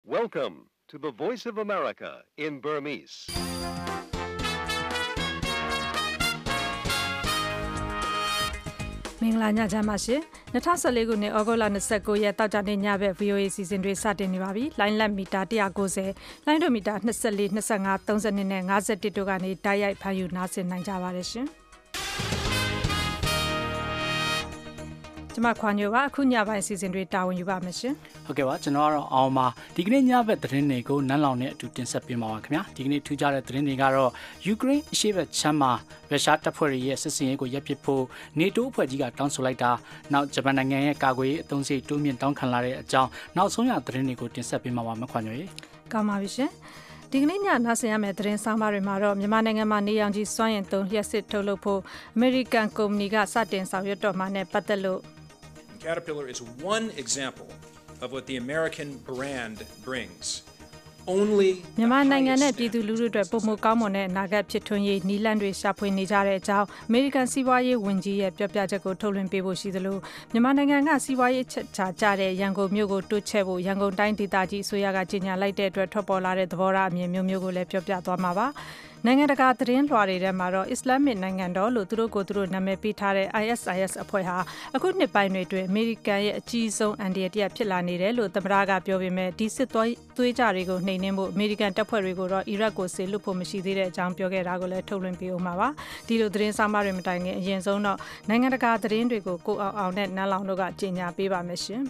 Welcome to the Voice of America in Burmese. ။မင်္ဂလာညချမ်းပါရှင်။2014ခုနှစ်ဩဂုတ်လ29ရက်တောက်ကြနေ့ညဘက် VOA စီစဉ်တွေစတင်နေပါပြီ။လိုင်းလက်မီတာ190၊လိုင်းဒိုမီတာ24 25 32နဲ့51တို့ကနေတိုက်ရိုက်ဖမ်းယူနားဆင်နိုင်ကြပါတယ်ရှင်။ကျမခွန်ညိုပါအခုညပိုင်းစီစဉ်တွေတာဝန်ယူပါမယ်ရှင်။ဟုတ်ကဲ့ပါကျွန်တော်ကတော့အောင်ပါဒီကနေ့ညဘက်သတင်းတွေကိုနန်းလောင်နဲ့အတူတင်ဆက်ပေးမှာပါခင်ဗျာဒီကနေ့ထူးခြားတဲ့သတင်းတွေကတော့ယူကရိန်းအရှေ့ဘက်ခြမ်းမှာရုရှားတပ်ဖွဲ့တွေရဲ့စစ်စင်ရေးကိုရပ်ပစ်ဖို့နေတိုးအဖွဲ့ကြီးကတောင်းဆိုလိုက်တာနောက်ဂျပန်နိုင်ငံရဲ့ကာကွယ်ရေးအသုံးစရိတ်တိုးမြင့်တောင်းခံလာတဲ့အကြောင်းနောက်ဆုံးရသတင်းတွေကိုတင်ဆက်ပေးမှာပါမခွန်ညိုရေကောင်းပါပြီရှင်ဒီကနေ့ညနားဆင်ရမယ့်သတင်းဆောင်ပါတွေမှာတော့မြန်မာနိုင်ငံမှာနေရောင်ကြီးစွမ်းအင်သုံးလျှက်စစ်ထုတ်လုပ်ဖို့အမေရိကန်ကုမ္ပဏီကစတင်ဆောင်ရွက်တော့မှာနဲ့ပတ်သက်လို့ Caterpillar is one example of what the American brand brings. Only မြန်မာနိုင်ငံနဲ့ပြည်သူလူထုတွေပုံမကောင်းမွန်တဲ့အနာဂတ်ဖြစ်ထွန်းရေးနီလန့်တွေရှာဖွေနေကြတဲ့အကြောင်းအမေရိကန်စီးပွားရေးဝန်ကြီးရဲ့ပြောပြချက်ကိုထုတ်လွှင့်ပေးဖို့ရှိသလိုမြန်မာနိုင်ငံကစီးပွားရေးချက်ချာကြတဲ့ရန်ကုန်မြို့ကိုတိုးချဲ့ဖို့ရန်ကုန်တိုင်းဒေသကြီးအစိုးရကကြေညာလိုက်တဲ့အတွက်ထွက်ပေါ်လာတဲ့သဘောထားအမြင်မျိုးကိုလည်းပြောပြသွားမှာပါနိုင်ငံတကာသတင်းလွှာတွေထဲမှာတော့အစ္စလာမစ်နိုင်ငံတော်လို့သူတို့နာမည်ပေးထားတဲ့ ISIS အဖွဲ့ဟာအခုနှစ်ပိုင်းတွေအတွင်းအမေရိကန်ရဲ့အကြီးဆုံးအန်ဒီရတစ်ဖြစ်လာနေတယ်လို့သမ္မတကပြောပေမဲ့ဒီစစ်သွေးကြတွေကိုနှိမ်နင်းဖို့အမေရိကန်တပ်ဖွဲ့တွေကိုတော့အီရတ်ကိုဆေလွတ်ဖို့မရှိသေးတဲ့အကြောင်းပြောခဲ့တာကိုလည်းထုတ်လွှင့်ပေးအောင်ပါပါဒီလိုသတင်းစာမတွေမတိုင်ခင်အရင်ဆုံးတော့နိုင်ငံတကာသတင်းတွေကိုကိုအောင်နဲ့နန်းလောင်တို့ကကြေညာပေးပါမယ်ရှင်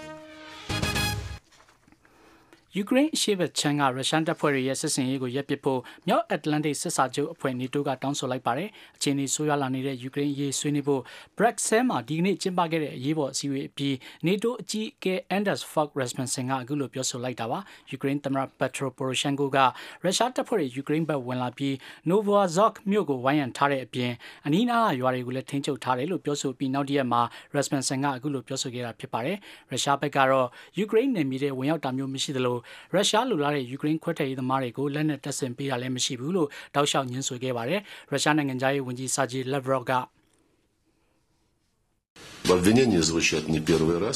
ယူကရိန်းအရှေ့ဘက်ခြမ်းကရုရှားတပ်ဖွဲ့တွေရဲ့စစ်စင်ရေးကိုရပ်ပစ်ဖို့မြောက်အတ္တလန်တိတ်စစ်စာချုပ်အဖွဲ့နေတိုးကတောင်းဆိုလိုက်ပါတယ်။အခြေအနေဆိုးရွားလာနေတဲ့ယူကရိန်းရေးဆွေးနွေးဖို့ Brussels မှာဒီကနေ့ကျင်းပခဲ့တဲ့အရေးပေါ်အစည်းအဝေးအပြီးနေတိုးအကြီးအကဲ Anders Fogh Rasmussen ကအခုလိုပြောဆိုလိုက်တာပါ။ယူကရိန်းသမ္မတ Petro Poroshenko ကရုရှားတပ်ဖွဲ့တွေယူကရိန်းဘက်ဝင်လာပြီး Novozhsk မြို့ကိုဝိုင်းရံထားတဲ့အပြင်အနီးနားရွာတွေကိုလည်းထိန်းချုပ်ထားတယ်လို့ပြောဆိုပြီးနောက်တရက်မှာ Rasmussen ကအခုလိုပြောဆိုခဲ့တာဖြစ်ပါတယ်။ရုရှားဘက်ကတော့ယူကရိန်းနယ်မြေတွေဝင်ရောက်တာမျိုးမရှိသလိုရုရှားလူလာတဲ့ယူကရိန်းခွဲထွက်ရေးသမားတွေကိုလက်နက်တပ်ဆင်ပေးတာလည်းမရှိဘူးလို့တောက်လျှောက်ညွှန်းဆိုခဲ့ပါတယ်။ရုရှားနိုင်ငံသားရေးဝန်ကြီးSergey Lavrovက Обвинения звучат не первый раз.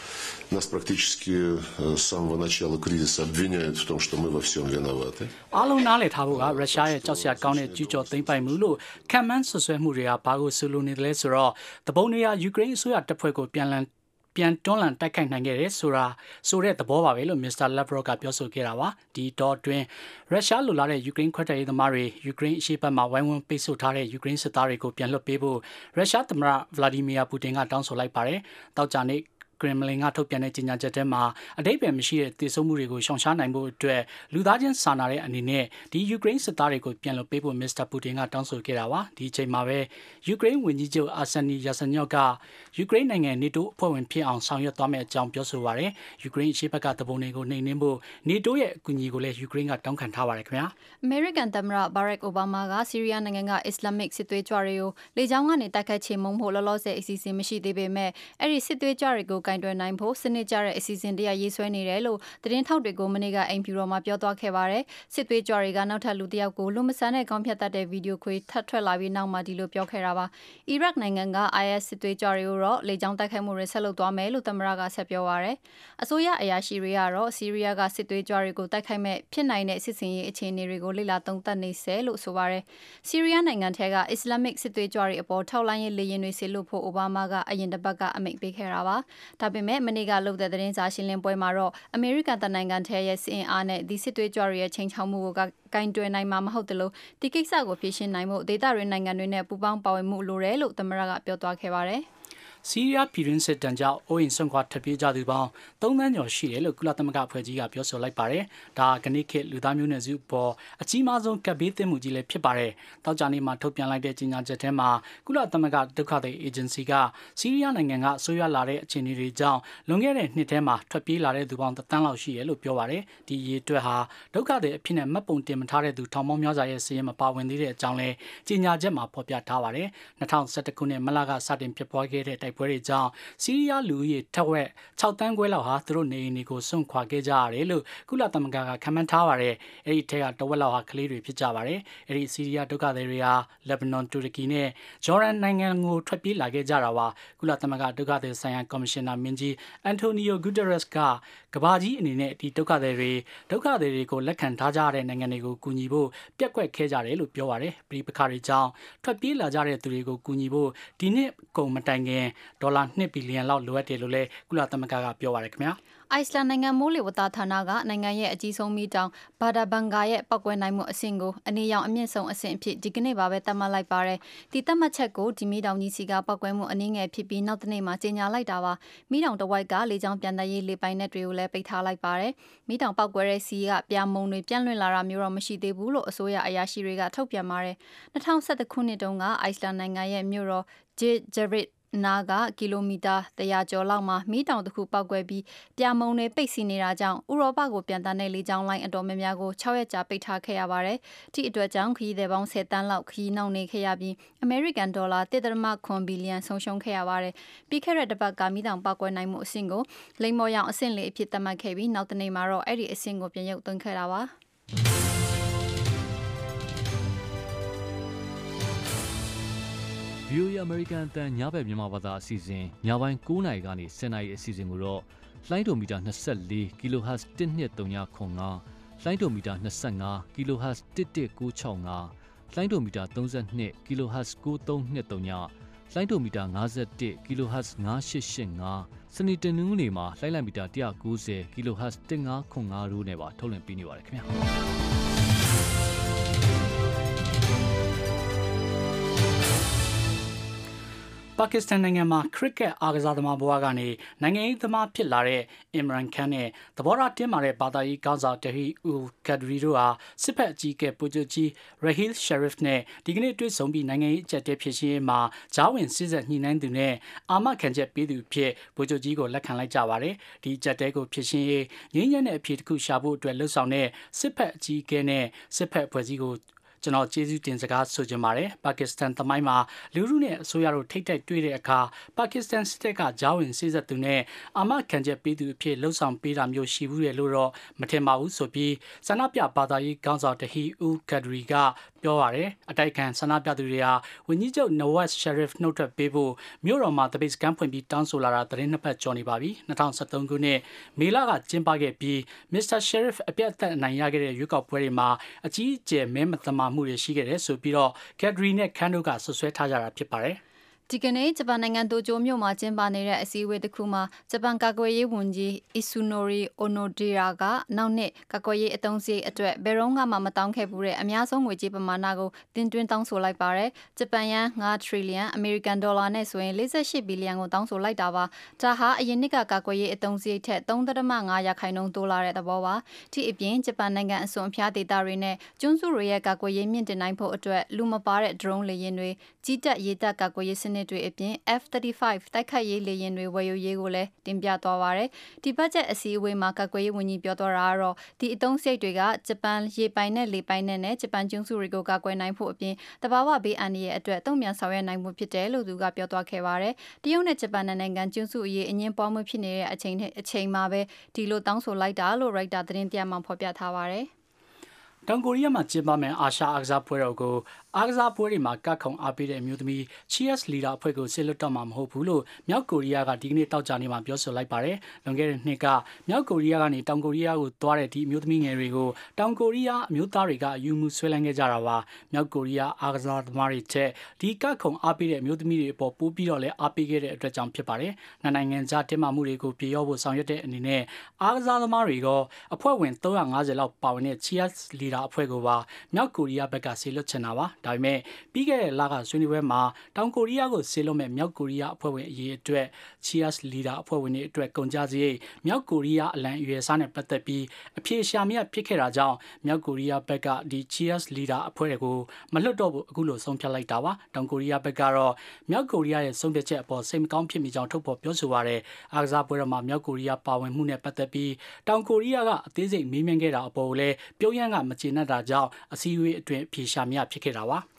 Нас практически с самого начала кризиса обвиняют в том, что мы во всем виноваты. အားလုံးနားလည်ထားဖို့ကရုရှားရဲ့ကြောက်စရာကောင်းတဲ့ကျူးကျော်သိမ်းပိုက်မှုလို့ခံမှန်းဆွဆွဲမှုတွေကဘာကိုဆိုလိုနေတယ်လဲဆိုတော့တပုံတွေကယူကရိန်းအစိုးရတပ်ဖွဲ့ကိုပြန်တွန်းလှန်တိုက်ခိုက်နိုင်ခဲ့တယ်ဆိုတဲ့သဘောပါပဲလို့မစ္စတာလက်ဗရော့ကပြောဆိုခဲ့တာပါဒီတော့တွင်ရုရှားလိုလာတဲ့ယူကရိန်းခွဲထွက်ရေးသမားတွေယူကရိန်းအရှေ့ဘက်မှာဝိုင်းဝန်းပိတ်ဆို့ထားတဲ့ယူကရိန်းစစ်သားတွေကိုပြန်လွှတ်ပေးဖို့ရုရှားသမ္မတဗလာဒီမီယာပူတင်ကတောင်းဆိုလိုက်ပါတယ်တောက်ကြနေ့ကရင်မလင်ကထုတ်ပြန်တဲ့ကြေညာချက်ထဲမှာအတိတ်ပဲမရှိတဲ့တည်ဆုံမှုတွေကိုရှောင်ရှားနိုင်ဖို့အတွက်လူသားချင်းစာနာတဲ့အနေနဲ့ဒီယူကရိန်းစစ်သားတွေကိုပြန်လွှတ်ပေးဖို့မစ္စတာပူတင်ကတောင်းဆိုခဲ့တာပါဒီအချိန်မှာပဲယူကရိန်းဝန်ကြီးချုပ်အာဆန်နီယာဆန်ညော့ကယူကရိန်းနိုင်ငံနေတိုးအဖွဲ့ဝင်ဖြစ်အောင်ဆောင်ရွက်သွားမယ့်အကြောင်းပြောဆိုပါတယ်ယူကရိန်းအရှေ့ဘက်ကတပုံတွေကိုနှိမ်နင်းဖို့နေတိုးရဲ့အကူအညီကိုလည်းယူကရိန်းကတောင်းခံထားပါတယ်ခင်ဗျာအမေရိကန်သမ္မတဘာရက်အိုဘားမားကဆီးရီးယားနိုင်ငံကအစ္စလာမစ်စစ်သွေးကြွတွေကိုလေကြောင်းကနေတိုက်ခိုက်ချေမှုန်းဖို့လောလောဆယ်အစီအစဉ်မရှိသေးပေမဲ့အဲ့ဒီစစ်သွေးကြွတွေကိုကင်တွယ်နိုင်ဖို့စနစ်ကျတဲ့အစီအစဉ်တရရေးဆွဲနေတယ်လို့သတင်းထောက်တွေကိုမနေ့ကအိမ်ဖြူတော်မှာပြောသွားခဲ့ပါတယ်စစ်သွေးကြွတွေကနောက်ထပ်လူတစ်ယောက်ကိုလူမဆန်တဲ့ခေါင်းဖြတ်တတ်တဲ့ဗီဒီယိုခွေထပ်ထွက်လာပြီးနောက်မှာဒီလိုပြောခဲ့တာပါအီရတ်နိုင်ငံက IS စစ်သွေးကြွတွေကိုတော့လေကြောင်းတိုက်ခိုက်မှုတွေဆက်လုပ်သွားမယ်လို့သမ္မတကဆက်ပြောပါရယ်အစိုးရအရာရှိတွေကတော့ဆီးရီးယားကစစ်သွေးကြွတွေကိုတိုက်ခိုက်မဲ့ဖြစ်နိုင်တဲ့စစ်စင်ရေးအခြေအနေတွေကိုလေ့လာသုံးသပ်နေဆဲလို့ဆိုပါရယ်ဆီးရီးယားနိုင်ငံထဲကအစ္စလာမစ်စစ်သွေးကြွတွေအပေါ်ထောက်လှမ်းရေးလေယာဉ်တွေဆေလွတ်ဖို့အိုဘားမားကအရင်တစ်ပတ်ကအမိန့်ပေးခဲ့တာပါဒါပေမဲ့မနေ့ကလုပ်တဲ့သတင်းစာရှင်းလင်းပွဲမှာတော့အမေရိကန်နိုင်ငံထဲရဲ့စစ်အင်အားနဲ့ဒီစစ်သွေးကြွတွေရဲ့ချိန်ချောက်မှုကိုကင်တွယ်နိုင်မှာမဟုတ်သလိုဒီကိစ္စကိုဖြေရှင်းနိုင်ဖို့ဒေသတွင်းနိုင်ငံတွေနဲ့ပူးပေါင်းပါဝင်မှုလိုတယ်လို့သမ္မတကပြောသွားခဲ့ပါတယ်ဆီးရီးယားပြည်တွင်းစစ်တမ်းကြောင့်အိုးအိမ်ဆုံးခွာထွက်ပြေးကြသူပေါင်း3သန်းကျော်ရှိတယ်လို့ကုလသမဂ္ဂအဖွဲ့ကြီးကပြောဆိုလိုက်ပါတယ်။ဒါကနေ့ခေတ်လူသားမျိုးနွယ်စုပေါ်အကြီးမားဆုံးကပ်ဘေးသင့်မှုကြီးလည်းဖြစ်ပါတယ်။တောက်ကြနေ့မှာထုတ်ပြန်လိုက်တဲ့ကြေညာချက်ထဲမှာကုလသမဂ္ဂဒုက္ခသည်အေဂျင်စီကဆီးရီးယားနိုင်ငံကဆိုးရွားလာတဲ့အခြေအနေတွေကြောင့်လွန်ခဲ့တဲ့နှစ်ထဲမှာထွက်ပြေးလာတဲ့သူပေါင်း1သန်းလောက်ရှိတယ်လို့ပြောပါတယ်။ဒီရေအတွက်ဟာဒုက္ခသည်အဖြစ်နဲ့မှတ်ပုံတင်မထားတဲ့သူထောင်ပေါင်းများစွာရဲ့စာရင်းမပါဝင်သေးတဲ့အကြောင်းလည်းကြေညာချက်မှာဖော်ပြထားပါတယ်။2011ခုနှစ်မလကစတင်ဖြစ်ပွားခဲ့တဲ့တိုက်ပွဲတွေကြောင့်ဆီးရီးယားလူဦးရေထက်ဝက်6 တန်းခွဲလောက်ဟာသူတို့နေအိမ်တွေကိုစွန့်ခွာခဲ့ကြရတယ်လို့ကုလသမဂ္ဂကခန့်မှန်းထားပါတယ်။အဲဒီထက်ကတဝက်လောက်ဟာကလေးတွေဖြစ်ကြပါတယ်။အဲဒီဆီးရီးယားဒုက္ခသည်တွေဟာလက်ဘနွန်တူရကီနဲ့ဂျော်ဒန်နိုင်ငံကိုထွက်ပြေးလာခဲ့ကြတာပါ။ကုလသမဂ္ဂဒုက္ခသည်ဆိုင်ရာကော်မရှင်နာမင်းကြီးအန်တိုနီယိုဂူတရက်စ်ကကမ္ဘာကြီးအနေနဲ့ဒီဒုက္ခသည်တွေကိုလက်ခံထားကြတဲ့နိုင်ငံတွေကိုကူညီဖို့ပြက်ကွက်ခဲ့ကြတယ်လို့ပြောပါတယ်။ပြည်ပခါတွေကြောင့်ထွက်ပြေးလာကြတဲ့သူတွေကိုကူညီဖို့ဒီနှစ်ကုန်မတိုင်ခင်ဒေါ်လာ2 ဘီလီယံလောက်လိုအပ်တယ်လို့လည်းကုလသမဂ္ဂကပြောပါတယ်ခင်ဗျာ။အိုက်စလန်နိုင်ငံမိုးလေဝသဌာနကနိုင်ငံရဲ့အကြီးဆုံးမီးတောင်ဘာဒါဘန်ဂါရဲ့ပောက်ကွဲနိုင်မှုအဆင့်ကိုအနေရောင်အမြင့်ဆုံးအဆင့်အဖြစ်ဒီကနေ့ပါပဲသတ်မှတ်လိုက်ပါတယ်။ဒီသတ်မှတ်ချက်ကိုဒီမီးတောင်ကြီးစီကပောက်ကွဲမှုအနည်းငယ်ဖြစ်ပြီးနောက်တစ်နေ့မှာကြေညာလိုက်တာပါ။မီးတောင်တစ်ဝိုက်ကလေကြောင်းပြန်တက်ရေးလေပိုင်နက်တွေကိုလည်းပိတ်ထားလိုက်ပါတယ်။မီးတောင်ပောက်ကွဲတဲ့စီကပြာမုံတွေပြန့်လွင့်လာတာမျိုးတော့မရှိသေးဘူးလို့အစိုးရအရာရှိတွေကထုတ်ပြန်ပါတယ်။2011ခုနှစ်တုန်းကအိုက်စလန်နိုင်ငံရဲ့မြို့တော်ဂျရစ်နာကကီလိုမီတာ100ကျော်လောက်မှာမီးတောင်တစ်ခုပောက်ကွဲပြီးပြာမုံတွေပိတ်စီနေတာကြောင့်ဥရောပကိုပြန်တန်းတဲ့လေကြောင်းလိုင်းအတော်များများကို6ရက်ကြာပိတ်ထားခဲ့ရပါတယ်။ဒီအတွက်ကြောင့်ခရီးသည်ပေါင်း10 တန်းလောက်ခရီးနှောင့်နှေးခဲ့ရပြီးအမေရိကန်ဒေါ်လာ1.9 ဘီလီယံဆုံးရှုံးခဲ့ရပါတယ်။ပြီးခဲ့တဲ့တစ်ပတ်ကမီးတောင်ပောက်ကွဲနိုင်မှုအဆင့်ကိုလိမ္မော်ရောင်အဆင့်လေးအဖြစ်သတ်မှတ်ခဲ့ပြီးနောက်တစ်နေ့မှာတော့အဲ့ဒီအဆင့်ကိုပြန်ရုပ်သွင်းခဲ့တာပါ။ VOA American အတန်ညဘက်မြန်မာဘာသာအစီအစဉ်ညပိုင်း9နာရီကနေ10နာရီအစီအစဉ်ကိုတော့လိုင်းဒိုမီတာ24 kHz 1235လိုင်းဒိုမီတာ25 kHz 11965လိုင်းဒိုမီတာ32 kHz 9323လိုင်းဒိုမီတာ51 kHz 9885စနေတနင်္ဂနွေမှာလိုင်းလံမီတာ190 kHz 1505တို့နဲ့ပါထုတ်လွှင့်ပေးနေပါတယ်ခင်ဗျာပါကစ္စတန်နိုင်ငံမှာခရစ်ကက်အားကစားသမားဘဝကနေနိုင်ငံရေးသမားဖြစ်လာတဲ့အင်မရန်ခန်နဲ့သဘောထားတင်းမာတဲ့ဘာသာရေးကောင်းဆောင်တဟီဦးကဒရီတို့ဟာစစ်ဖက်အကြီးအကဲပိုချုပ်ကြီးရဟီလ်ရှယ်ရစ်နဲ့ဒီကနေ့တွေ့ဆုံပြီးနိုင်ငံရေးအကြက်တဲဖြစ်ရှင်းရေးမှာဂျားဝင်စစ်ဆက်ညှိနှိုင်းသူနဲ့အာမခံချက်ပေးသူဖြစ်ပိုချုပ်ကြီးကိုလက်ခံလိုက်ကြပါတယ်ဒီအကြက်တဲကိုဖြစ်ရှင်းရေးငြိမ်းချမ်းတဲ့အဖြေတစ်ခုရှာဖို့အတွက်လှုံ့ဆော်တဲ့စစ်ဖက်အကြီးအကဲနဲ့စစ်ဖက်အဖွဲ့အစည်းကိုကျွန်တော်ကျေးဇူးတင်စကားဆိုချင်ပါတယ်ပါကစ္စတန်သမိုင်းမှာလူထုနဲ့အစိုးရတို့ထိတ်တိုက်တွေ့တဲ့အခါပါကစ္စတန်စစ်တပ်ကဂျားဝင်စစ်ဆက်သူနဲ့အာမခံချက်ပေးသူအဖြစ်လှုံ့ဆော်ပေးတာမျိုးရှိဘူးလေလို့တော့မထင်ပါဘူးဆိုပြီးဆန္ဒပြဘာသာရေးခေါင်းဆောင်တဟီဦးကဒရီကပြောပါတယ်အတိုက်ခံဆန္ဒပြသူတွေဟာဝန်ကြီးချုပ်နဝက်ရှယ်ရစ်နှုတ်ထွက်ပေးဖို့မြို့တော်မှာတပိတ်စကန်ဖွင့်ပြီးတောင်းဆိုလာတာသတင်းနှစ်ပတ်ကျော်နေပါပြီ2013ခုနှစ်မေလကကျင်းပခဲ့ပြီးမစ္စတာရှယ်ရစ်အပြတ်အသတ်အနိုင်ရခဲ့တဲ့ရွေးကောက်ပွဲတွေမှာအကြီးအကျယ်မဲမသမာမှုတွေရှိခဲ့တယ်ဆိုပြီးတော့ကက်ဒရီနဲ့ခန်တို့ကဆွဆွဲထားကြတာဖြစ်ပါတယ်ဒီကနေ့ဂျပန်နိုင်ငံတိုကျိုမြို့မှာကျင်းပနေတဲ့အစည်းအဝေးတစ်ခုမှာဂျပန်ကာကွယ်ရေးဝန်ကြီးအီဆူနိုရီအိုနိုဒီရာကနောက်နှစ်ကာကွယ်ရေးအသုံးစရိတ်အတွက်ဘယ်တော့မှမတောင်းခဲ့ဘူးတဲ့အများဆုံးငွေကြေးပမာဏကိုတင်သွင်းတောင်းဆိုလိုက်ပါတယ်ဂျပန်ယန်9 ထရီလီယံအမေရိကန်ဒေါ်လာနဲ့ဆိုရင်48ဘီလီယံကိုတောင်းဆိုလိုက်တာပါဒါဟာအရင်နှစ်ကကာကွယ်ရေးအသုံးစရိတ်ထက် 3.5% တိုးလာတဲ့သဘောပါဒီအပြင်ဂျပန်နိုင်ငံအစွန်အဖျားဒေသတွေနဲ့ကျွန်းစုတွေရဲ့ကာကွယ်ရေးမြင့်တင်နိုင်ဖို့အတွက်လူမပါတဲ့ drone လေယာဉ်တွေကြီးတက်ရေးတက်ကာကွယ်ရေးစနစ်တွေအပြင် F-35 တိုက်ခိုက်ရေးလေယာဉ်တွေဝယ်ယူရေးကိုလည်းတင်ပြသွားပါတယ်။ဒီဘတ်ဂျက်အစည်းအဝေးမှာကာကွယ်ရေးဝန်ကြီးပြောသွားတာကတော့ဒီအသုံးစရိတ်တွေကဂျပန်ရေပိုင်နဲ့လေပိုင်နဲ့ဂျပန်ကျွန်းစုတွေကိုကာကွယ်နိုင်ဖို့အပြင်တဘာဝဘေးအန္တရာယ်အတွက်တုံ့ပြန်ဆောင်ရွက်နိုင်မှုဖြစ်တယ်လို့သူကပြောသွားခဲ့ပါတယ်။တရုတ်နဲ့ဂျပန်နိုင်ငံကျွန်းစုအရေးအငင်းပွားမှုဖြစ်နေတဲ့အချိန်မှာပဲဒီလိုတောင်းဆိုလိုက်တာလို့ရိုက်တာသတင်းတရားမှဖော်ပြထားပါတယ်။တောင်ကိုရီးယားမှာကျင်းပမယ့်အာရှအားကစားပွဲတော်ကိုအားကစားပွဲတွေမှာကတ်ခုံအားပေးတဲ့အမျိုးသမီး Cheers Leader အဖွဲ့ကိုဆေးလွတ်တော့မှာမဟုတ်ဘူးလို့မြောက်ကိုရီးယားကဒီကနေ့တောက်ကြနေမှာပြောဆိုလိုက်ပါတယ်။လွန်ခဲ့တဲ့နှစ်ကမြောက်ကိုရီးယားကနေတောင်ကိုရီးယားကိုသွားတဲ့ဒီအမျိုးသမီးငယ်တွေကိုတောင်ကိုရီးယားအမျိုးသားတွေကယူမှုဆွဲလန်းခဲ့ကြတာပါ။မြောက်ကိုရီးယားအားကစားသမားတွေချက်ဒီကတ်ခုံအားပေးတဲ့အမျိုးသမီးတွေအပေါ်ပိုးပြီးတော့လည်းအားပေးခဲ့တဲ့အတွက်ကြောင့်ဖြစ်ပါတယ်။နိုင်ငံခြားတင်မာမှုတွေကိုပြေရောဖို့ဆောင်ရွက်တဲ့အနေနဲ့အားကစားသမားတွေကအဖွဲ့ဝင်350လောက်ပါဝင်တဲ့ Cheers Leader အဖွဲ့ကိုပါမြောက်ကိုရီးယားဘက်ကဆေးလွတ်ချင်တာပါဒါပေမဲ့ပြီးခဲ့တဲ့လကဆွေးနွေးပွဲမှာတောင်ကိုရီးယားကိုဆေးလွတ်မဲ့မြောက်ကိုရီးယားအဖွဲ့ဝင်အရေးအတွက် Cheers Leader အဖွဲ့ဝင်တွေအတွက်ကုန်ကြစရိတ်မြောက်ကိုရီးယားအလံအရွယ်စားနဲ့ပတ်သက်ပြီးအပြေရှာမရဖြစ်ခဲ့တာကြောင့်မြောက်ကိုရီးယားဘက်ကဒီ Cheers Leader အဖွဲ့တွေကိုမလွတ်တော့ဘူးအခုလိုဆုံးဖြတ်လိုက်တာပါတောင်ကိုရီးယားဘက်ကတော့မြောက်ကိုရီးယားရဲ့ဆုံးဖြတ်ချက်အပေါ်စိတ်မကောင်းဖြစ်မိကြောင်းထုတ်ဖော်ပြောဆိုပါတယ်အားကစားပွဲတော်မှာမြောက်ကိုရီးယားပါဝင်မှုနဲ့ပတ်သက်ပြီးတောင်ကိုရီးယားကအသေးစိတ်မေးမြန်းခဲ့တာအပေါ်လည်းပြုံးရန်ကမကျေနပ်တာကြောင့်အစည်းအဝေးအတွင်းဖြေရှာမရဖြစ်ခဲ့တာပါ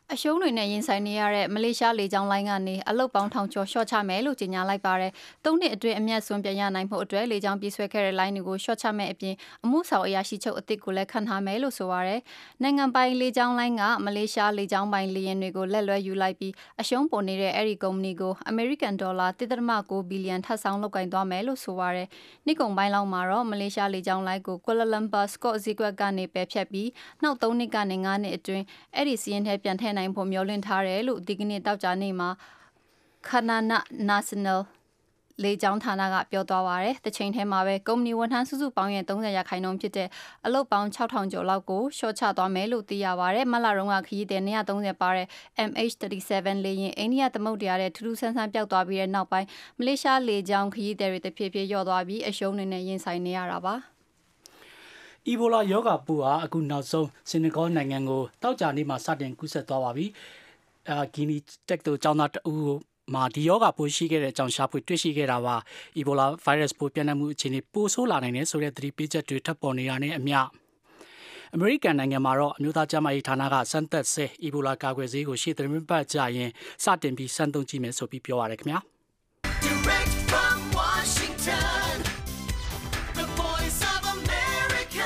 အရှုံးတွေနဲ့ရင်ဆိုင်နေရတဲ့မလေးရှားလေကြောင်းလိုင်းကနေအလုတ်ပေါင်းထောင်ကျော်ရှော့ချမယ်လို့ကြေညာလိုက်ပါတယ်။၃နှစ်အတွင်းအမြတ်စွန်းပြန်ရနိုင်ဖို့အတွက်လေကြောင်းပြေးဆွဲခဲ့တဲ့လိုင်းတွေကိုရှော့ချမယ်အပြင်အမှုဆောင်အရာရှိချုပ်အသစ်ကိုလည်းခန့်ထားမယ်လို့ဆိုပါတယ်။နိုင်ငံပိုင်လေကြောင်းလိုင်းကမလေးရှားလေကြောင်းပိုင်လေယာဉ်တွေကိုလက်လွဲယူလိုက်ပြီးအရှုံးပေါ်နေတဲ့အဲ့ဒီကုမ္ပဏီကိုအမေရိကန်ဒေါ်လာ 1.9 ဘီလီယံထပ်ဆောင်လုပ်ကိုင်သွားမယ်လို့ဆိုပါတယ်။နှစ်ကုန်ပိုင်းလောက်မှာတော့မလေးရှားလေကြောင်းလိုင်းကိုကွာလာလမ်ပါစကော့ဇီကွက်ကနေပယ်ဖြတ်ပြီးနောက်3နှစ်ကနေ9နှစ်အတွင်းအဲ့ဒီစီးရင်ထဲပြန်ထည့်နိုင်ဖို့မျှော်လင့်ထားတယ်လို့ဒီကနေ့တောက်ကြနေ့မှာခနာနာ National လေကြောင်းဌာနကပြောသွားပါတယ်။တစ်ချိန်ထဲမှာပဲကုမ္ပဏီဝန်ထမ်းစုစုပေါင်းရဲ့30%ဖြစ်တဲ့အလုပ်ပေါင်း6000ကျော်လောက်ကိုရှော့ချသွားမယ်လို့သိရပါတယ်။မလရုံးကခရီးသည်130ပါတဲ့ MH37 လေယာဉ်အိန္ဒိယသမုဒ္ဒရာထဲထူးထူးဆန်းဆန်းပျောက်သွားပြီးတဲ့နောက်ပိုင်းမလေးရှားလေကြောင်းခရီးသည်တွေတဖြည်းဖြည်းလျော့သွားပြီးအရှုံးတွေနဲ့ရင်ဆိုင်နေရတာပါ။အီဘိုလာရောဂါပိုးဟာအခုနောက်ဆုံးစင်နီဂေါနိုင်ငံကိုတောက်ကြနေ့မှာစတင်ကူးစက်သွားပါပြီ။ဂီနီတက်တိုကျောင်းသားတဦးကိုမှာဒီယောဂပိုးရှိခဲ့တဲ့အကြောင်းရှာဖွေတွေ့ရှိခဲ့တာပါ။အီဘိုလာဗိုင်းရပ်စ်ပိုးပြန့်နှံ့မှုအခြေအနေပိုဆိုးလာနိုင်တယ်ဆိုတဲ့သတိပေးချက်တွေထပ်ပေါ်နေတာနဲ့အမျှအမေရိကန်နိုင်ငံမှာတော့အမျိုးသားကျန်းမာရေးဌာနကစမ်းသပ်ဆဲအီဘိုလာကာကွယ်ဆေးကိုရှေ့သီတင်းပတ်ကြာရင်စတင်ပြီးစမ်းသုံးကြည့်မယ်ဆိုပြီးပြောရတယ်ခင်ဗျာ။ Direct from Washington, the voice of America,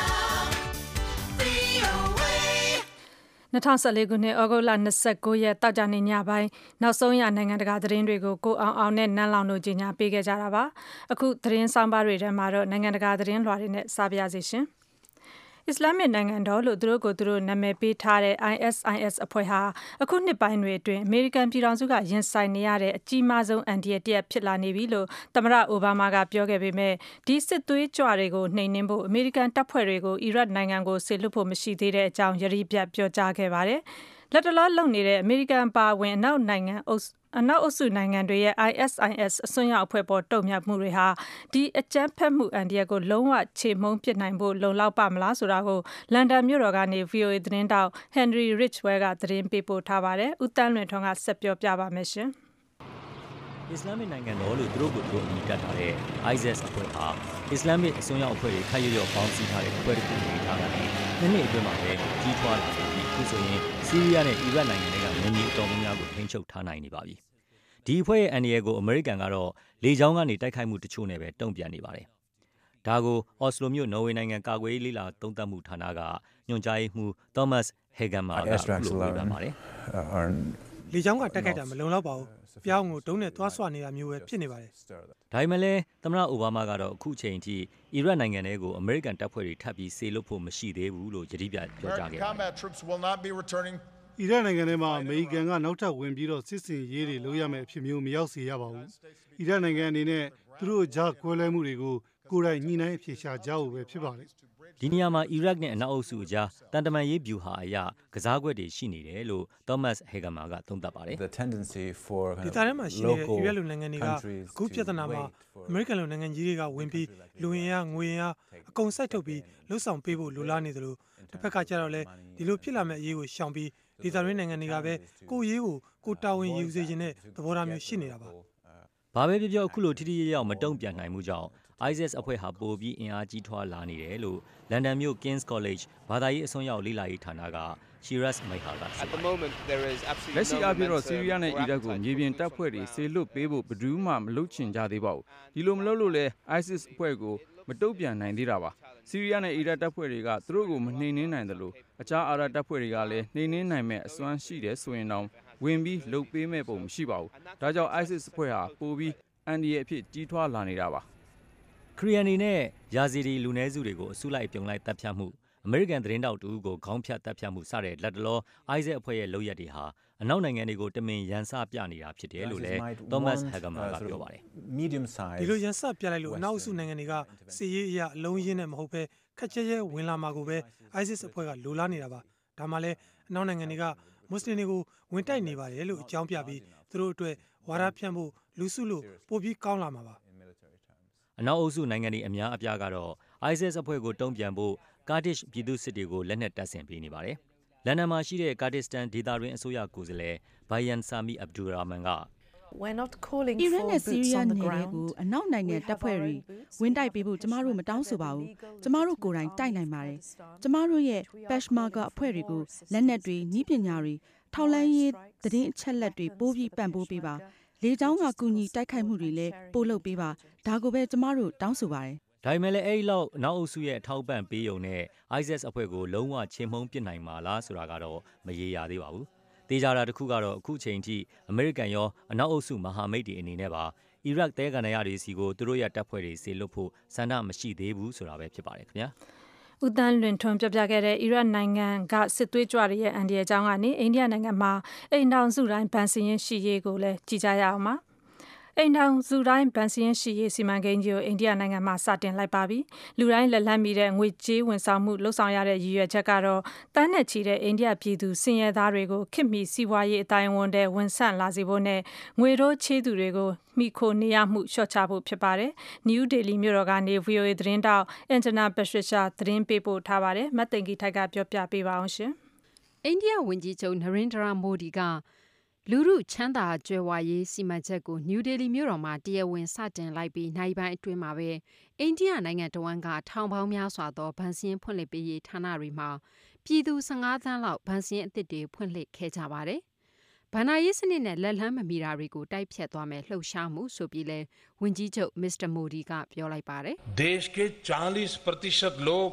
VOA 2014ခုနှစ်ဩဂုတ်လ29ရက်တောက်ကြနေ့ညပိုင်းနောက်ဆုံးရနိုင်ငံတကာသတင်းတွေကိုကိုအောင်နဲ့နန်းလောင်တို့ကြီးညာပေးခဲ့ကြတာပါအခုသတင်းဆောင်ပါတွေထဲမှာတော့နိုင်ငံတကာသတင်းလွှာတွေနဲ့စပါရစေရှင်အစ္စလာမစ်နိုင်ငံတော်လို့သူတို့နာမည်ပေးထားတဲ့ ISIS အဖွဲ့ဟာအခုနှစ်ပိုင်းတွေအတွင်းအမေရိကန်ပြည်ထောင်စုကရင်ဆိုင်နေရတဲ့အကြီးမားဆုံးအန်တီရတစ်ဖြစ်လာနေပြီလို့သမ္မတအိုဘားမားကပြောခဲ့ပေမဲ့ဒီစစ်သွေးကြွတွေကိုနှိမ်နင်းဖို့အမေရိကန်တပ်ဖွဲ့တွေကိုအီရတ်နိုင်ငံကိုဆေလွှတ်ဖို့မရှိသေးတဲ့အကြောင်းယတိပြတ်ပြောကြားခဲ့ပါတယ်လက်တလောလုပ်နေတဲ့အမေရိကန်ပါဝင်အနောက်အုပ်စုနိုင်ငံတွေရဲ့ ISIS အစွန်းရောက်အဖွဲ့ပေါ်တုံ့ပြန်မှုတွေဟာဒီအကြမ်းဖက်မှုအန်ဒီရက်ကိုလုံးဝချေမှုန်းပစ်နိုင်ဖို့လုံလောက်ပါမလားဆိုတာကိုလန်ဒန်မြို့တော်ကနေ VOA သတင်းတောက် Henry Ridgwell ကသတင်းပေးပို့ထားပါတယ်။ဦးတန်းလွင်ထွန်းကဆက်ပြောပြပါမယ်ရှင်။အစ္စလာမစ်နိုင်ငံတော်လို့သူတို့အမည်တပ်ထားတဲ့ ISIS အဖွဲ့ဟာအစ္စလာမစ်အစွန်းရောက်အဖွဲ့တွေခက်ရွံ့ပေါင်းစည်းထားတဲ့အဖွဲ့တစ်ခုအနေထားကနေနှစ်အတွင်းမှာပဲကြီးထွားလာပြီးအခုဆိုရင်ဆီးရီးယားနဲ့အီရတ်နိုင်ငံတွေကနယ်မြေအတော်များများကိုထိန်းချုပ်ထားနိုင်နေပါပြီ။ဒီအဖွဲ့ရဲ့အန်ဒီရဲကိုအမေရိကန်ကတော့လေကြောင်းကနေတိုက်ခိုက်မှုတချို့နဲ့ပဲတုံ့ပြန်နေပါတယ်။ဒါကိုအော်စလိုမြို့နော်ဝေနိုင်ငံကာကွယ်ရေးလေ့လာသုံးသပ်မှုဌာနကညွှန်ကြားရေးမှူး Thomas Hageman ကပြောပါတယ်။လေကြောင်းကတိုက်ခိုက်တာမလုံလောက်ပါဘူး။ပြောင်းကိုဒုံးနဲ့သွားဆွနေတာမျိုးပဲဖြစ်နေပါတယ်။ဒါပေမဲ့လည်းသမ္မတအိုဘားမားကတော့အခုချိန်ထိအီရတ်နိုင်ငံထဲကိုအမေရိကန်တပ်ဖွဲ့တွေထပ်ပြီးဆေးလွှတ်ဖို့မရှိသေးဘူးလို့ယတိပြတ်ပြောကြားခဲ့ပါတယ်။အီရတ်နိုင်ငံထဲမှာအမေရိကန်ကနောက်ထပ်ဝင်ပြီးတော့စစ်စင်ရေးတွေလုပ်ရမယ့်အဖြစ်မျိုးမရောက်စေရပါဘူး။အီရတ်နိုင်ငံအနေနဲ့သူတို့ကြားကွဲလွဲမှုတွေကိုကိုယ်တိုင်ညှိနှိုင်းအဖြေရှာကြဖို့ပဲဖြစ်ပါတယ်။ဒီနေရာမှာအီရတ်နဲ့အနောက်အုပ်စုအကြားတန်တမာရေးဗျူဟာအရကစားကွက်တွေရှိနေတယ်လို့ Thomas Hageman ကသုံးသပ်ပါတယ်။ဒီသားထဲမှာရှိနေတဲ့အီရတ်လူနိုင်ငံတွေကအခုပြဿနာမှာအမေရိကန်လူနိုင်ငံကြီးတွေကဝင်ပြီးလူဝင်ရငွေရအကုန်စိုက်ထုတ်ပြီးလှုပ်ဆောင်ပေးဖို့လိုလားနေတယ်လို့တစ်ဖက်ကကြတော့လေဒီလိုဖြစ်လာမဲ့အရေးကိုရှောင်ပြီးဒေသတွင်းနိုင်ငံတွေကပဲကိုရေးကိုကိုတာဝန်ယူစေခြင်းနဲ့သဘောထားမျိုးရှိနေတာပါ။ဘာပဲပြောပြောအခုလိုထိထိရောက်မတုံ့ပြန်နိုင်မှုကြောင့်ISIS အဖွဲ့ဟာပိုပြီးအင်အားကြီးထွားလာနေတယ်လို့လန်ဒန်မြို့ King's College ဘာသာရေးအစွန်းရောက်လေ့လာရေးဌာနက Shiraz Mehar ကဆိုပါတယ်။လက်ရှိအဖြစ်တော့ဆီးရီးယားနဲ့အီရတ်ကိုမြေပြင်တပ်ဖွဲ့တွေဆေလွတ်ပေးဖို့ဘယ်သူမှမလုပ်ချင်ကြသေးပါဘူး။ဒီလိုမလုပ်လို့လဲ ISIS အဖွဲ့ကိုမတုံ့ပြန်နိုင်သေးတာပါ။ဆီးရီးယားနဲ့အီရတ်တပ်ဖွဲ့တွေကသူတို့ကိုမနှိမ်နင်းနိုင်တယ်လို့အခြားအာရပ်တပ်ဖွဲ့တွေကလည်းနှိမ်နင်းနိုင်မဲ့အစွမ်းရှိတယ်ဆိုရင်တော့ဝင်ပြီးလှုပ်ပေးမဲ့ပုံမရှိပါဘူး။ဒါကြောင့် ISIS အဖွဲ့ဟာပိုပြီးအန်ဒီရဲ့အဖြစ်ကြီးထွားလာနေတာပါ။ခရီးယန်တွေနဲ့ယာဇီဒီလူနည်းစုတွေကိုအစုလိုက်ပြုံလိုက်တပ်ဖြတ်မှုအမေရိကန်သတင်းတောက်တူကိုခေါင်းဖြတ်တပ်ဖြတ်မှုစတဲ့လက်တလော ISIS အဖွဲ့ရဲ့လုပ်ရက်တွေဟာအနောက်နိုင်ငံတွေကိုတမင်ရန်စပြနေတာဖြစ်တယ်လို့လည်း Thomas Hageman ကပြောပါတယ်။ဒီလိုရန်စပြလိုက်လို့အနောက်အစုနိုင်ငံတွေကစစ်ရေးအရအလုံးရင်းနဲ့မဟုတ်ဘဲခက်ချဲရဲဝင်လာမှာကိုပဲ ISIS အဖွဲ့ကလိုလားနေတာပါ။ဒါမှလည်းအနောက်နိုင်ငံတွေကမွတ်စလင်တွေကိုဝင်တိုက်နေပါတယ်လို့အကြောင်းပြပြီးသူတို့အတွက်ဝါဒဖြန့်ဖို့လူစုလို့ပိုပြီးကောင်းလာမှာပါ။အနောက်အုပ်စုနိုင်ငံတွေအများအပြားကတော့ ISIS အဖွဲ့ကိုတုံ့ပြန်ဖို့ကာဒစ်ပြည်သူစစ်တွေကိုလက်နက်တပ်ဆင်ပေးနေပါတယ်။လန်ဒန်မှာရှိတဲ့ကာဒစ်စတန်ဒေသတွင်းအစိုးရကိုယ်စားလှယ်ဘိုင်ယန်ဆာမီအဗ်ဒူရာမန်ကအီရတ်နဲ့ဆီးရီးယားနယ်တွေကိုအနောက်နိုင်ငံတပ်ဖွဲ့တွေဝင်တိုက်ပေးဖို့ကျမတို့မတောင်းဆိုပါဘူး။ကျမတို့ကိုယ်တိုင်တိုက်နိုင်ပါတယ်။ကျမတို့ရဲ့ Peshmerga အဖွဲ့တွေကိုလက်နက်တွေ၊နည်းပညာတွေထောက်လှမ်းရေးသတင်းအချက်လက်တွေပိုးပြီးပံ့ပိုးပေးပါလေကြောင်းကကူညီတိုက်ခိုက်မှုတွေလည်းပို့လုပ်ပေးပါဒါကိုပဲကျမတို့တောင်းဆိုပါတယ်ဒါပေမဲ့လည်းအဲ့ဒီလောက်နောက်အုပ်စုရဲ့အထောက်အပံ့ပေးုံနဲ့ ISIS အဖွဲ့ကိုလုံးဝချင်းမှုန်းပစ်နိုင်မှာလားဆိုတာကတော့မရေရာသေးပါဘူးတေချာတာတစ်ခုကတော့အခုချိန်ထိအမေရိကန်ရောအနောက်အုပ်စုမဟာမိတ်တွေအနေနဲ့ပါအီရတ်တဲကန်ရတွေစီကိုသူတို့ရဲ့တပ်ဖွဲ့တွေစေလွှတ်ဖို့ဆန္ဒမရှိသေးဘူးဆိုတာပဲဖြစ်ပါတယ်ခင်ဗျာဦးတန်းလွင်ထွန်းပြပြခဲ့တဲ့အီရတ်နိုင်ငံကစစ်သွေးကြွတွေရဲ့အန်ဒီရဲ့အကြောင်းကနေအိန္ဒိယနိုင်ငံမှာအိမ်ထောင်စုတိုင်းဗန်စင်ရင်ရှိရေးကိုလည်းကြည်ကြရအောင်ပါအိမ်ထောင်စုတိုင်းဗန်စင်ရင်ရှိရေးစီမံကိန်းကြီးကိုအိန္ဒိယနိုင်ငံမှာစတင်လိုက်ပါပြီလူတိုင်းလက်လန်းမီတဲ့ငွေကြေးဝန်ဆောင်မှုလှုပ်ဆောင်ရတဲ့ရည်ရွယ်ချက်ကတော့တန်းနဲ့ချီတဲ့အိန္ဒိယပြည်သူစင်ရဲသားတွေကိုခေတ်မီစီးပွားရေးအတိုင်းအဝန်တဲ့ဝန်ဆန့်လာစေဖို့နဲ့ငွေရိုးချေးသူတွေကိုမိခိုနေရမှုလျှော့ချဖို့ဖြစ်ပါတယ်။ New Delhi မြို့တော်ကနေ VOA သတင်းတောက် Anjana Pasricha သတင်းပေးပို့ထားပါတယ်။မတ်သိင်္ဂီထိုက်ကပြောပြပေးပါအောင်ရှင်။အိန္ဒိယဝန်ကြီးချုပ် Narendra Modi ကလူထုချမ်းသာကြွယ်ဝရေးစီမံချက်ကို New Delhi မြို့တော်မှာတရားဝင်စတင်လိုက်ပြီးနိုင်ပိုင်းအတွင်းမှာပဲအိန္ဒိယနိုင်ငံတော်ဝန်ကထောင်ပေါင်းများစွာသောဗန်စင်းဖွင့်လှစ်ပေးရေးဌာနတွေမှာပြည်သူ15သန်းလောက်ဗန်စင်းအသစ်တွေဖွင့်လှစ်ခဲ့ကြပါတယ်။ဗဏ္ဍာရေးစနစ်နဲ့လက်လန်းမမီတာတွေကိုတိုက်ဖြတ်သွားမယ်လှုပ်ရှားမှုဆိုပြီးလဲဝန်ကြီးချုပ် Mr. Modi ကပြောလိုက်ပါတယ်။ देश के 40% लोग